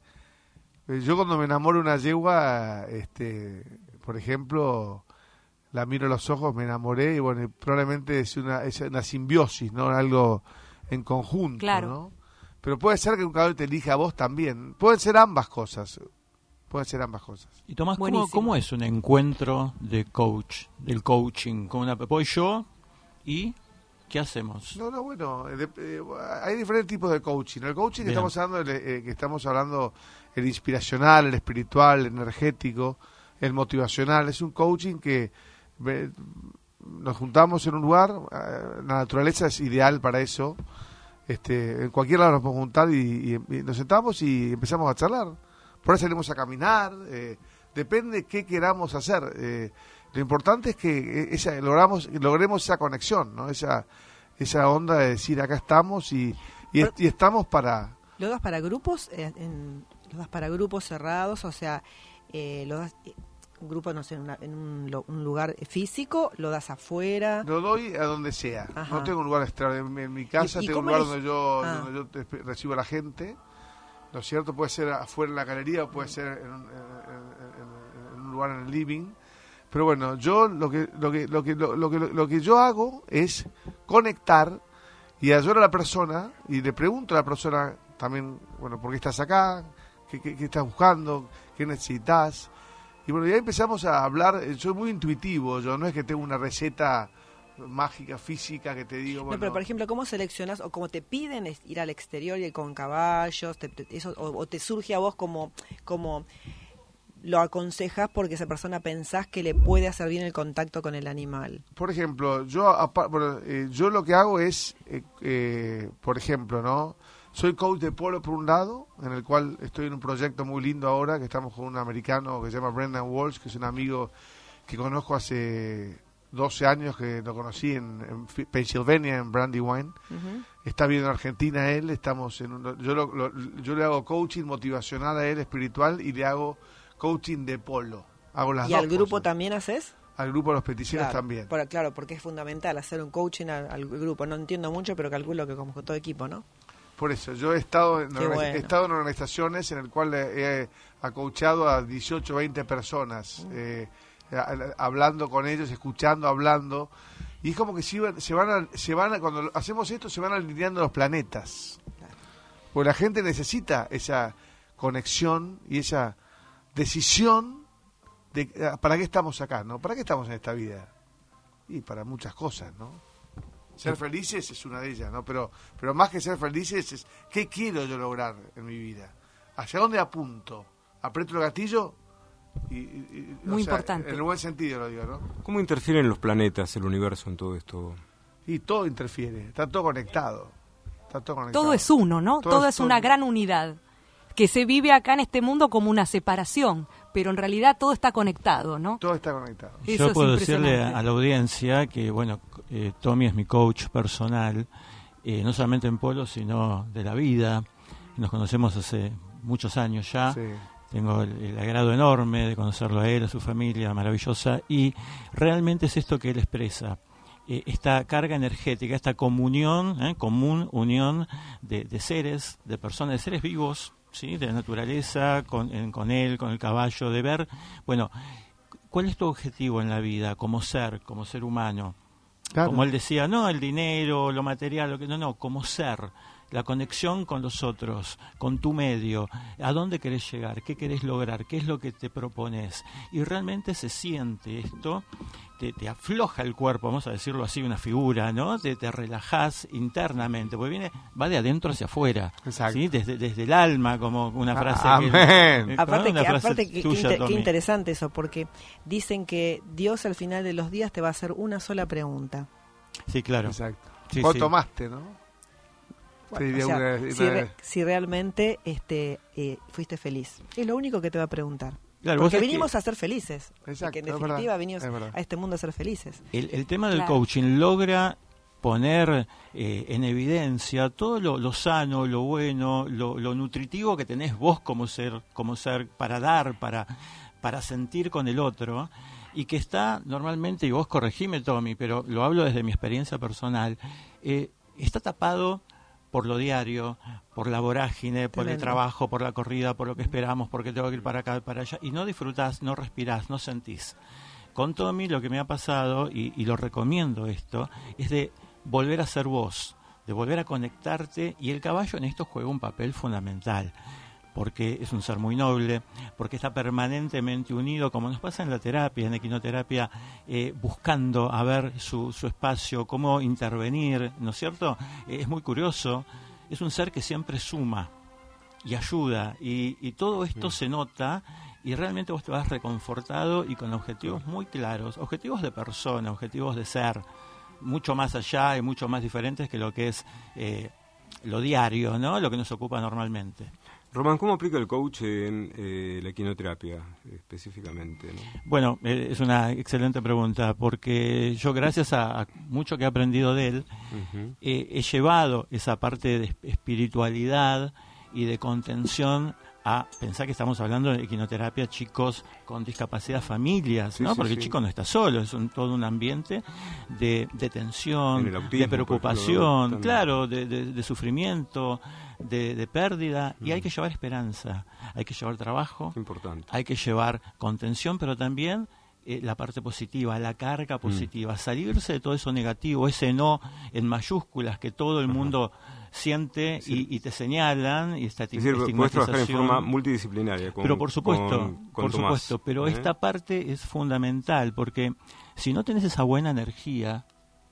yo cuando me enamoro de una yegua, este, por ejemplo, la miro a los ojos, me enamoré y bueno, probablemente es una, es una simbiosis, ¿no? Algo en conjunto, claro. ¿no? Pero puede ser que un caballo te elija a vos también. Pueden ser ambas cosas. Pueden ser ambas cosas. Y Tomás, ¿cómo, ¿cómo es un encuentro de coach, del coaching? Con una, voy yo y ¿qué hacemos? No, no, bueno, de, eh, hay diferentes tipos de coaching. El coaching que estamos hablando, eh, que estamos hablando, el inspiracional, el espiritual, el energético, el motivacional, es un coaching que eh, nos juntamos en un lugar, eh, la naturaleza es ideal para eso. Este, en cualquier lado nos podemos juntar y, y, y nos sentamos y empezamos a charlar. Por ahí salimos a caminar, eh, depende qué queramos hacer. Eh, lo importante es que esa, logramos, logremos esa conexión, ¿no? Esa, esa onda de decir acá estamos y, y, est y estamos para... ¿Lo das para grupos? Eh, en, ¿Lo das para grupos cerrados? O sea, eh, ¿lo das eh, un grupo, no sé, en, una, en un, lo, un lugar físico? ¿Lo das afuera? Lo doy a donde sea. Ajá. No tengo un lugar extraordinario. En mi casa ¿Y, y tengo un lugar es? donde yo, ah. donde yo recibo a la gente. ¿No es cierto? Puede ser afuera en la galería o puede ser en un, en, en, en un lugar en el living. Pero bueno, yo lo que lo que lo que lo, lo que lo que yo hago es conectar y ayudar a la persona y le pregunto a la persona también, bueno, ¿por qué estás acá? ¿Qué, qué, qué estás buscando? ¿Qué necesitas? Y bueno, ya empezamos a hablar. Soy muy intuitivo, yo no es que tengo una receta mágica, física, que te digo, bueno... No, pero por ejemplo, ¿cómo seleccionas o cómo te piden ir al exterior y con caballos? Te, te, eso, o, o te surge a vos como, como lo aconsejas porque esa persona pensás que le puede hacer bien el contacto con el animal? Por ejemplo, yo bueno, eh, yo lo que hago es, eh, eh, por ejemplo, ¿no? Soy coach de polo por un lado, en el cual estoy en un proyecto muy lindo ahora, que estamos con un americano que se llama Brendan Walsh, que es un amigo que conozco hace... doce años que lo conocí en, en Pennsylvania, en Brandywine. Uh-huh. Está viviendo en Argentina él, estamos en un, yo, lo, lo, yo le hago coaching motivacional a él, espiritual, y le hago coaching de polo. Hago las ¿Y dos al grupo cosas. También haces? Al grupo de los peticiones claro, también. Por, claro, porque es fundamental hacer un coaching al, al grupo. No entiendo mucho, pero calculo que como todo equipo, ¿no? Por eso, yo he estado en, bueno. he estado en organizaciones en el cual he, he acoachado a dieciocho, veinte personas, uh-huh. eh, hablando con ellos, escuchando, hablando, y es como que se van, se van, a, se van a, cuando hacemos esto se van alineando los planetas, claro. Porque la gente necesita esa conexión y esa decisión de para qué estamos acá, ¿no? ¿Para qué estamos en esta vida? Y para muchas cosas, ¿no? Ser felices es una de ellas, ¿no? Pero, pero más que ser felices es ¿qué quiero yo lograr en mi vida? ¿Hacia dónde apunto? ¿Aprieto el gatillo? Y, y, Muy o sea, importante. En el buen sentido lo digo, ¿no? ¿Cómo interfieren los planetas, el universo en todo esto? Y todo interfiere, está todo conectado. Está todo conectado. Todo es uno, ¿no? Todo, todo es, es todo... una gran unidad. Que se vive acá en este mundo como una separación, pero en realidad todo está conectado, ¿no? Todo está conectado. Eso Yo puedo decirle a, a la audiencia que, bueno, eh, Tommy es mi coach personal, eh, no solamente en polo, sino de la vida. Nos conocemos hace muchos años ya. Sí. Tengo el, el agrado enorme de conocerlo a él, a su familia maravillosa, y realmente es esto que él expresa, eh, esta carga energética, esta comunión, eh, común unión de, de seres, de personas, de seres vivos, ¿sí? De la naturaleza, con, en, con él, con el caballo, de ver, bueno, ¿cuál es tu objetivo en la vida como ser, como ser humano? Claro. Como él decía, no el dinero, lo material, lo que no, no, como ser. La conexión con los otros, con tu medio, a dónde querés llegar, qué querés lograr, qué es lo que te propones. Y realmente se siente esto, te, te afloja el cuerpo, vamos a decirlo así, una figura, ¿no? Te, te relajás internamente, porque viene, va de adentro hacia afuera, ¿sí? Desde, desde el alma, como una frase. Ah, que, amén. eh, aparte, una que, frase aparte que, tuya, qué, Tommy. Qué interesante eso, porque dicen que Dios al final de los días te va a hacer una sola pregunta. Sí, claro. Exacto. Sí, ¿Cuál sí. tomaste, no? Bueno, o sea, una, una... Si, re, si realmente este, eh, fuiste feliz. Es lo único que te va a preguntar. Claro, porque vinimos que... a ser felices. Exacto, que en definitiva vinimos a este mundo a ser felices. El, el tema del claro. coaching logra poner eh, en evidencia todo lo, lo sano, lo bueno, lo, lo nutritivo que tenés vos como ser, como ser para dar, para... para para sentir con el otro, y que está normalmente, y vos corregime, Tommy, pero lo hablo desde mi experiencia personal, eh, está tapado por lo diario, por la vorágine, por el trabajo, por la corrida, por lo que esperamos, porque tengo que ir para acá, para allá, y no disfrutás, no respirás, no sentís. Con Tommy lo que me ha pasado, y, y lo recomiendo esto, es de volver a ser vos, de volver a conectarte, y el caballo en esto juega un papel fundamental, porque es un ser muy noble, porque está permanentemente unido, como nos pasa en la terapia, en equinoterapia, eh, buscando a ver su, su espacio, cómo intervenir, ¿no es cierto? Eh, es muy curioso, es un ser que siempre suma y ayuda, y, y todo esto se nota, y realmente vos te vas reconfortado y con objetivos muy claros, objetivos de persona, objetivos de ser, mucho más allá y mucho más diferentes que lo que es eh, lo diario, ¿no? Lo que nos ocupa normalmente. Román, ¿cómo aplica el coach en eh, la equinoterapia específicamente, ¿no? Bueno, eh, es una excelente pregunta, porque yo gracias a, a mucho que he aprendido de él, uh-huh. eh, he llevado esa parte de espiritualidad y de contención a pensar que estamos hablando de equinoterapia, chicos con discapacidad, familias, sí, ¿no? Sí, Porque el sí. chico no está solo, es un, todo un ambiente de, de tensión, autismo, de preocupación, ejemplo, claro, de, de, de sufrimiento, de, de pérdida, mm. y hay que llevar esperanza, hay que llevar trabajo, importante. Hay que llevar contención, pero también eh, la parte positiva, la carga positiva, mm. salirse de todo eso negativo, ese no en mayúsculas que todo el Ajá. mundo siente y, y te señalan y esta es decir, puedes trabajar en forma multidisciplinaria con, pero por supuesto con, con por Tomás, supuesto pero ¿eh? Esta parte es fundamental, porque si no tenés esa buena energía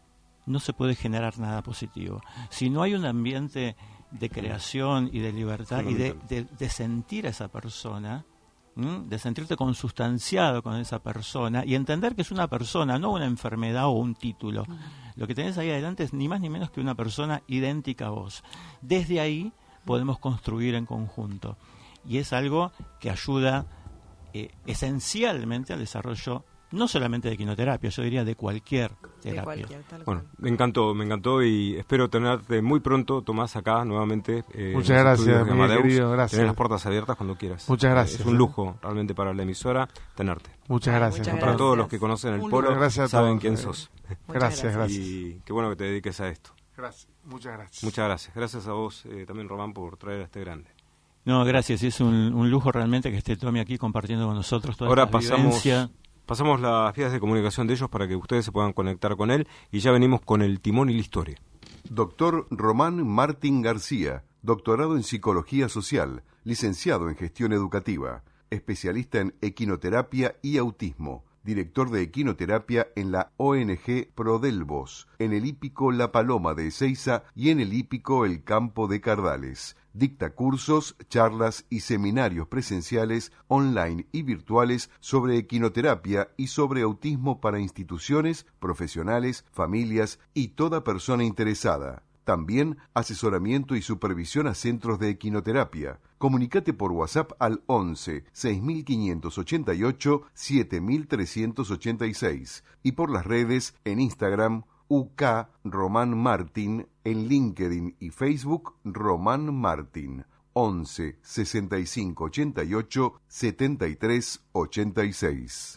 no se puede generar nada positivo. Si no hay un ambiente de creación y de libertad y de, de, de sentir a esa persona, ¿m? de sentirte consustanciado con esa persona y entender que es una persona, no una enfermedad o un título. Lo que tenés ahí adelante es ni más ni menos que una persona idéntica a vos. Desde ahí podemos construir en conjunto. Y es algo que ayuda eh, esencialmente al desarrollo, no solamente de equinoterapia, yo diría de cualquier terapia. De cualquier, bueno, me encantó, me encantó y espero tenerte muy pronto, Tomás, acá nuevamente. Eh, Muchas gracias, mi querido, gracias. Tenés las puertas abiertas cuando quieras. Muchas gracias. Eh, es un lujo realmente para la emisora tenerte. Muchas gracias. Muchas para gracias. Todos los que conocen el un Polo gracias saben todos, quién eh. sos. Gracias, gracias. Y qué bueno que te dediques a esto. Gracias, muchas gracias. Muchas gracias. Gracias a vos eh, también, Román, por traer a este grande. No, gracias. Es un, un lujo realmente que esté Tommy aquí compartiendo con nosotros toda Ahora esta pasamos, vivencia. Pasamos las vías de comunicación de ellos para que ustedes se puedan conectar con él y ya venimos con el timón y la historia. Doctor Román Martín García, doctorado en Psicología Social, licenciado en Gestión Educativa, especialista en equinoterapia y autismo, director de equinoterapia en la O N G Prodelvos, en el hípico La Paloma de Ezeiza y en el hípico El Campo de Cardales. Dicta cursos, charlas y seminarios presenciales, online y virtuales sobre equinoterapia y sobre autismo para instituciones, profesionales, familias y toda persona interesada. También asesoramiento y supervisión a centros de equinoterapia. Comunicate por WhatsApp al once seis mil quinientos ochenta y ocho siete mil trescientos ochenta y seis y por las redes en Instagram U K Román Martín, en LinkedIn y Facebook Román Martín, once sesenta y cinco ochenta y ocho setenta y tres ochenta y seis.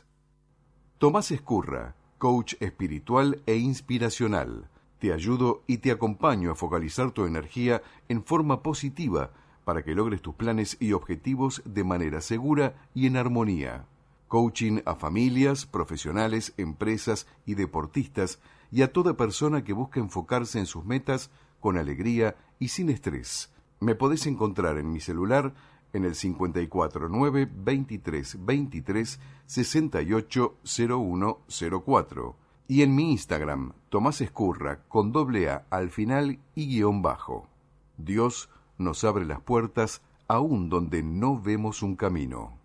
Tomás Escurra, coach espiritual e inspiracional. Te ayudo y te acompaño a focalizar tu energía en forma positiva para que logres tus planes y objetivos de manera segura y en armonía. Coaching a familias, profesionales, empresas y deportistas y a toda persona que busca enfocarse en sus metas con alegría y sin estrés. Me podés encontrar en mi celular en el cincuenta y cuatro nueve veintitrés veintitrés sesenta y ocho cero uno cero cuatro y en mi Instagram, Tomás Escurra, con doble A al final y guión bajo. Dios nos abre las puertas aún donde no vemos un camino.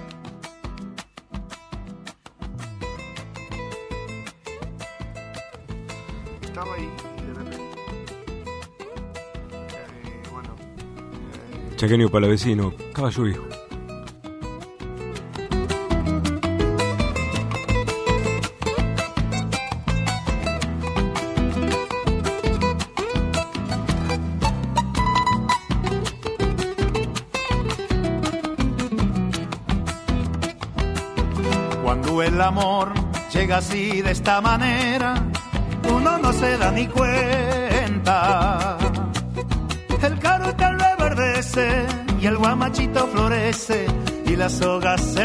Estaba ahí y de repente... Eh, bueno... Eh... Chaqueño palavecino, caballo viejo. el amor llega así de esta manera, uno no se da ni cuenta. El carotel reverdece y el guamachito florece y la soga se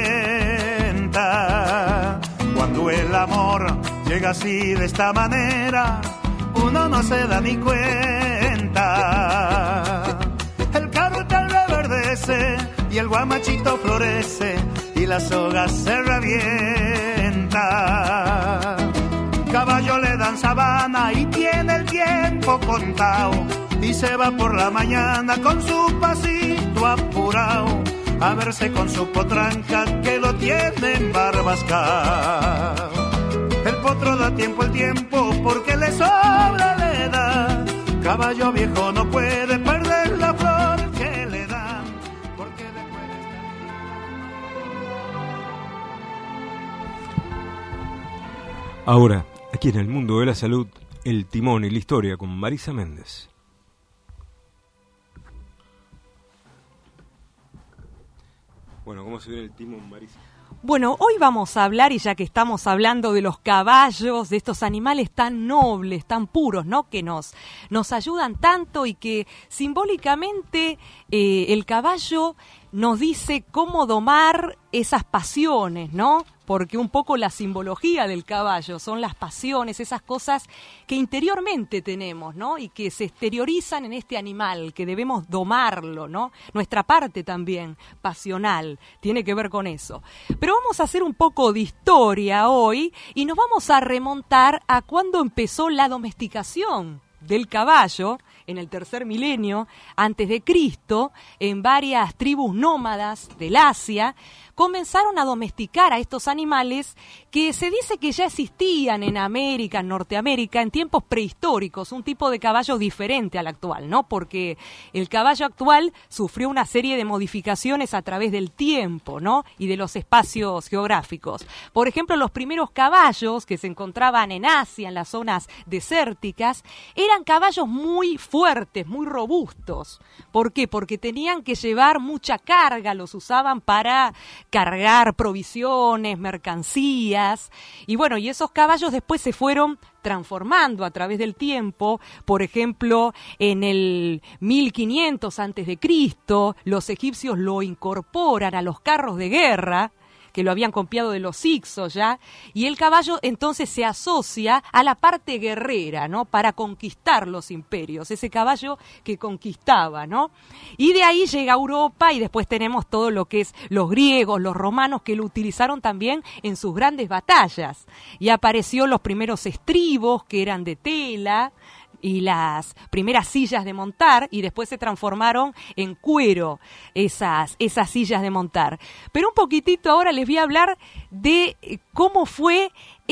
revienta. Cuando el amor llega así de esta manera, uno no se da ni cuenta. El carotel reverdece y el guamachito florece y la soga se revienta. Caballo le dan sabana y tiene el tiempo contado y se va por la mañana con su pasito apurado a verse con su potranca que lo tiene embarbascado. El potro da tiempo el tiempo porque le sobra la edad. Caballo viejo no puede perder la flor que le dan porque le puede estar... Ahora, aquí en el mundo de la salud, el timón y la historia con Marisa Méndez. Bueno, ¿cómo se ve el timón, Marisa? Bueno, hoy vamos a hablar, y ya que estamos hablando de los caballos, de estos animales tan nobles, tan puros, ¿no? Que nos, nos ayudan tanto y que simbólicamente eh, el caballo nos dice cómo domar esas pasiones, ¿no? Porque un poco la simbología del caballo son las pasiones, esas cosas que interiormente tenemos, ¿no? Y que se exteriorizan en este animal, que debemos domarlo, ¿no? Nuestra parte también pasional tiene que ver con eso. Pero vamos a hacer un poco de historia hoy y nos vamos a remontar a cuando empezó la domesticación del caballo en el tercer milenio antes de Cristo, en varias tribus nómadas del Asia, comenzaron a domesticar a estos animales que se dice que ya existían en América, en Norteamérica, en tiempos prehistóricos, un tipo de caballo diferente al actual, ¿no? Porque el caballo actual sufrió una serie de modificaciones a través del tiempo, ¿no? Y de los espacios geográficos. Por ejemplo, los primeros caballos que se encontraban en Asia, en las zonas desérticas, eran caballos muy fuertes, muy robustos. ¿Por qué? Porque tenían que llevar mucha carga, los usaban para cargar provisiones, mercancías, y bueno, y esos caballos después se fueron transformando a través del tiempo. Por ejemplo, en el mil quinientos antes de Cristo, los egipcios lo incorporan a los carros de guerra, que lo habían copiado de los hicsos ya, y el caballo entonces se asocia a la parte guerrera, ¿no? Para conquistar los imperios, ese caballo que conquistaba, ¿no? Y de ahí llega a Europa y después tenemos todo lo que es los griegos, los romanos, que lo utilizaron también en sus grandes batallas. Y apareció los primeros estribos, que eran de tela, y las primeras sillas de montar, y después se transformaron en cuero esas, esas sillas de montar. Pero un poquitito ahora les voy a hablar de cómo fue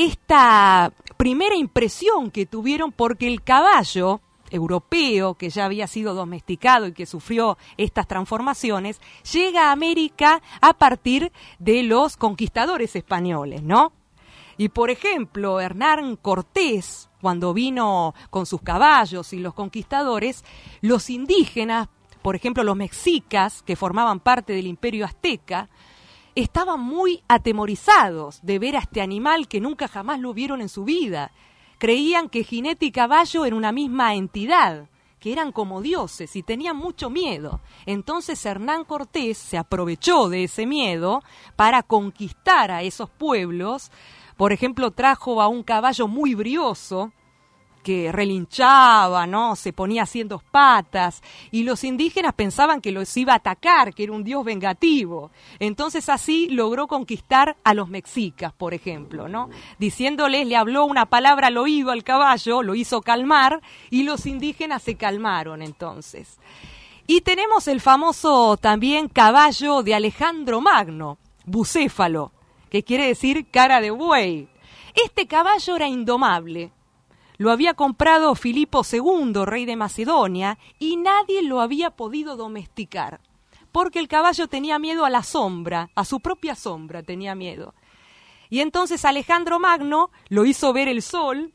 esta primera impresión que tuvieron, porque el caballo europeo, que ya había sido domesticado y que sufrió estas transformaciones, llega a América a partir de los conquistadores españoles, ¿no? Y por ejemplo, Hernán Cortés, cuando vino con sus caballos y los conquistadores, los indígenas, por ejemplo los mexicas, que formaban parte del imperio azteca, estaban muy atemorizados de ver a este animal que nunca jamás lo vieron en su vida. Creían que jinete y caballo eran una misma entidad, que eran como dioses y tenían mucho miedo. Entonces Hernán Cortés se aprovechó de ese miedo para conquistar a esos pueblos. Por ejemplo, trajo a un caballo muy brioso que relinchaba, ¿no? Se ponía así en dos patas, y los indígenas pensaban que los iba a atacar, que era un dios vengativo. Entonces así logró conquistar a los mexicas, por ejemplo, ¿no? Diciéndoles, le habló una palabra al oído al caballo, lo hizo calmar, y los indígenas se calmaron entonces. Y tenemos el famoso también caballo de Alejandro Magno, bucéfalo, que quiere decir cara de buey. Este caballo era indomable. Lo había comprado Filipo segundo, rey de Macedonia, y nadie lo había podido domesticar, porque el caballo tenía miedo a la sombra, a su propia sombra tenía miedo. Y entonces Alejandro Magno lo hizo ver el sol,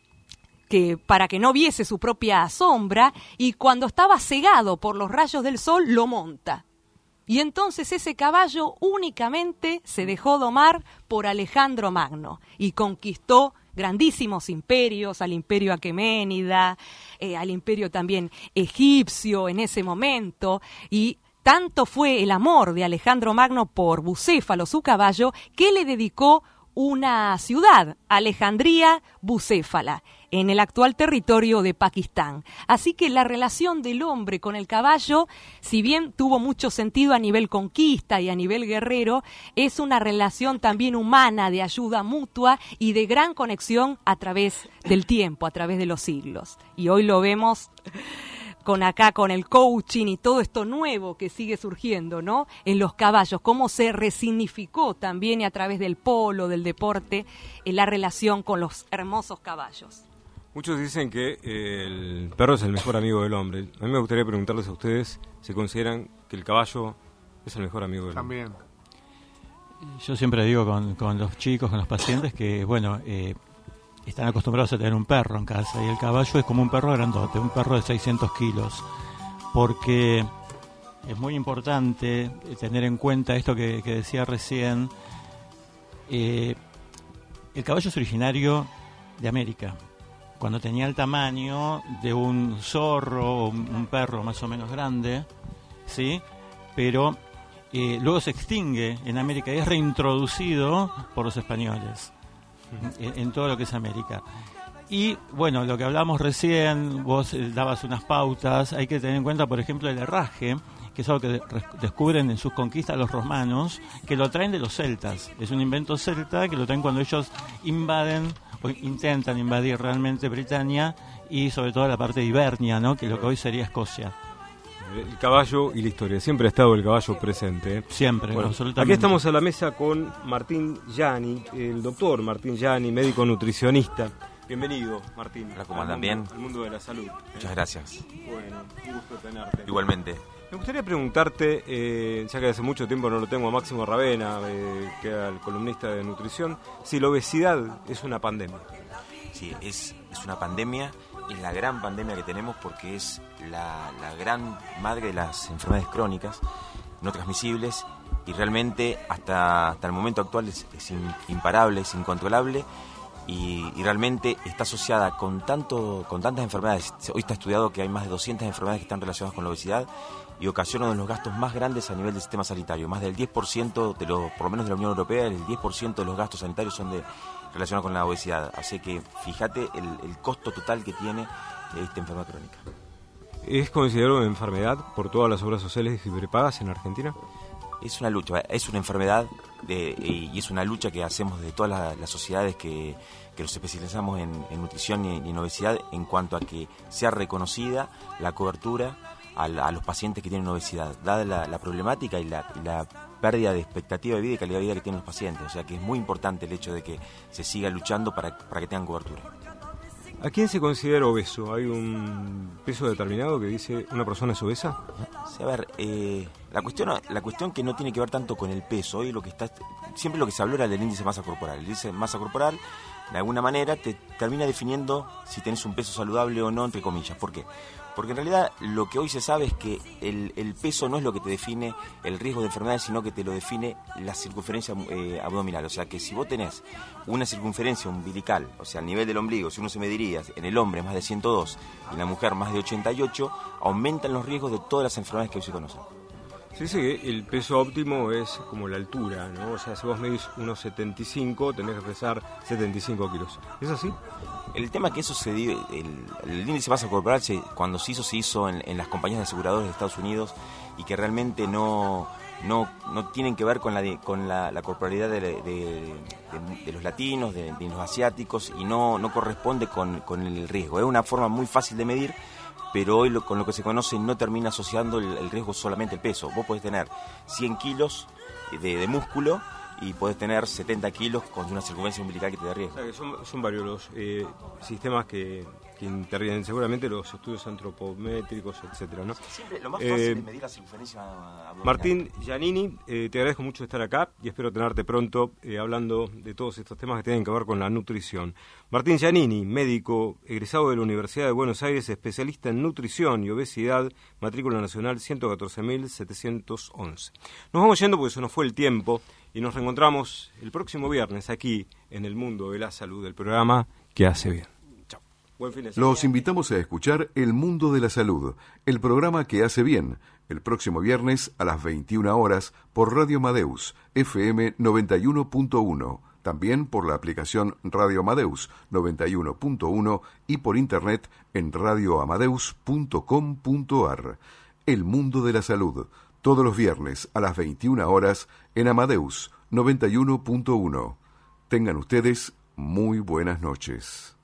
que para que no viese su propia sombra, y cuando estaba cegado por los rayos del sol, lo monta. Y entonces ese caballo únicamente se dejó domar por Alejandro Magno y conquistó grandísimos imperios, al imperio aqueménida, eh, al imperio también egipcio en ese momento, y tanto fue el amor de Alejandro Magno por Bucéfalo, su caballo, que le dedicó una ciudad, Alejandría Bucéfala, en el actual territorio de Pakistán. Así que la relación del hombre con el caballo, si bien tuvo mucho sentido a nivel conquista y a nivel guerrero, es una relación también humana, de ayuda mutua y de gran conexión a través del tiempo, a través de los siglos. Y hoy lo vemos con acá, con el coaching y todo esto nuevo que sigue surgiendo, ¿no? En los caballos, cómo se resignificó también y a través del polo, del deporte, en la relación con los hermosos caballos. Muchos dicen que eh, el perro es el mejor amigo del hombre. A mí me gustaría preguntarles a ustedes si consideran que el caballo es el mejor amigo del hombre. También. Yo siempre digo con, con los chicos, con los pacientes, que bueno, eh, están acostumbrados a tener un perro en casa y el caballo es como un perro grandote, un perro de seiscientos kilos, porque es muy importante tener en cuenta esto que, que decía recién. Eh, el caballo es originario de América, cuando tenía el tamaño de un zorro o un, un perro más o menos grande, ¿sí? Pero eh, luego se extingue en América y es reintroducido por los españoles en, en todo lo que es América. Y bueno, lo que hablamos recién, vos eh, dabas unas pautas, hay que tener en cuenta, por ejemplo, el herraje, que es algo que de, descubren en sus conquistas los romanos, que lo traen de los celtas. Es un invento celta que lo traen cuando ellos invaden o intentan invadir realmente Britania y sobre todo la parte de Hibernia, ¿no? Que lo que hoy sería Escocia. El caballo y la historia, siempre ha estado el caballo presente, ¿eh? Siempre, bueno, absolutamente. Aquí estamos a la mesa con Martín Gianni, el doctor Martín Gianni, médico nutricionista. Bienvenido, Martín. Hola, ¿cómo andan? Bien. Al mundo de la salud. Muchas gracias. Bueno, un gusto tenerte. Igualmente. Me gustaría preguntarte, eh, ya que hace mucho tiempo no lo tengo a Máximo Ravena, eh, que era el columnista de nutrición, si la obesidad es una pandemia. Sí, es, es una pandemia, es la gran pandemia que tenemos porque es la, la gran madre de las enfermedades crónicas, no transmisibles, y realmente hasta, hasta el momento actual es, es imparable, es incontrolable. Y, y realmente está asociada con tanto con tantas enfermedades. Hoy está estudiado que hay más de doscientas enfermedades que están relacionadas con la obesidad y ocasiona uno de los gastos más grandes a nivel del sistema sanitario. Más del diez por ciento, de los, por lo menos de la Unión Europea, el diez por ciento de los gastos sanitarios son de relacionados con la obesidad. Así que fíjate el, el costo total que tiene esta enfermedad crónica. ¿Es considerado una enfermedad por todas las obras sociales y prepagas en Argentina? Es una lucha, es una enfermedad de, y es una lucha que hacemos de todas las, las sociedades que, que nos especializamos en, en nutrición y, y en obesidad, en cuanto a que sea reconocida la cobertura a, la, a los pacientes que tienen obesidad, dada la, la problemática y la, y la pérdida de expectativa de vida y calidad de vida que tienen los pacientes. O sea que es muy importante el hecho de que se siga luchando para, para que tengan cobertura. ¿A quién se considera obeso? ¿Hay un peso determinado que dice una persona es obesa? Sí, a ver, eh, la cuestión la cuestión que no tiene que ver tanto con el peso. Hoy lo que está siempre lo que se habló era del índice de masa corporal. El índice de masa corporal, de alguna manera, te termina definiendo si tenés un peso saludable o no, entre comillas. ¿Por qué? Porque en realidad lo que hoy se sabe es que el, el peso no es lo que te define el riesgo de enfermedad, sino que te lo define la circunferencia eh, abdominal. O sea que si vos tenés una circunferencia umbilical, o sea, al nivel del ombligo, si uno se mediría en el hombre más de ciento dos y en la mujer más de ochenta y ocho, aumentan los riesgos de todas las enfermedades que hoy se conocen. Se dice que el peso óptimo es como la altura, ¿no? O sea, si vos medís uno setenta y cinco, tenés que pesar setenta y cinco kilos. ¿Es así? El tema es que eso se dio, el, el índice de masa corporal, se, cuando se hizo, se hizo en, en las compañías de aseguradores de Estados Unidos y que realmente no, no, no tienen que ver con la, con la, la corporalidad de, de, de, de los latinos, de, de los asiáticos, y no, no corresponde con, con el riesgo. Es una forma muy fácil de medir, pero hoy lo, con lo que se conoce no termina asociando el, el riesgo solamente el peso. Vos podés tener cien kilos de, de músculo y podés tener setenta kilos con una circunferencia umbilical que te da riesgo. O sea, que son, son varios los eh, sistemas que, que intervienen, seguramente los estudios antropométricos, etcétera, ¿no? Siempre lo más Eh, fácil es medir la circunferencia abdominal. Martín Giannini, eh, te agradezco mucho estar acá y espero tenerte pronto eh, hablando de todos estos temas que tienen que ver con la nutrición. Martín Giannini, médico egresado de la Universidad de Buenos Aires, especialista en nutrición y obesidad, matrícula nacional ciento catorce mil setecientos once. Nos vamos yendo porque se nos fue el tiempo y nos reencontramos el próximo viernes aquí en El Mundo de la Salud, el programa que hace bien. Chao. Buen fin de semana. Los invitamos a escuchar El Mundo de la Salud, el programa que hace bien, el próximo viernes a las veintiuna horas por Radio Amadeus, F M noventa y uno punto uno, también por la aplicación Radio Amadeus noventa y uno punto uno y por internet en radio amadeus punto com punto a r. El Mundo de la Salud, todos los viernes a las veintiuna horas en Amadeus noventa y uno punto uno. Tengan ustedes muy buenas noches.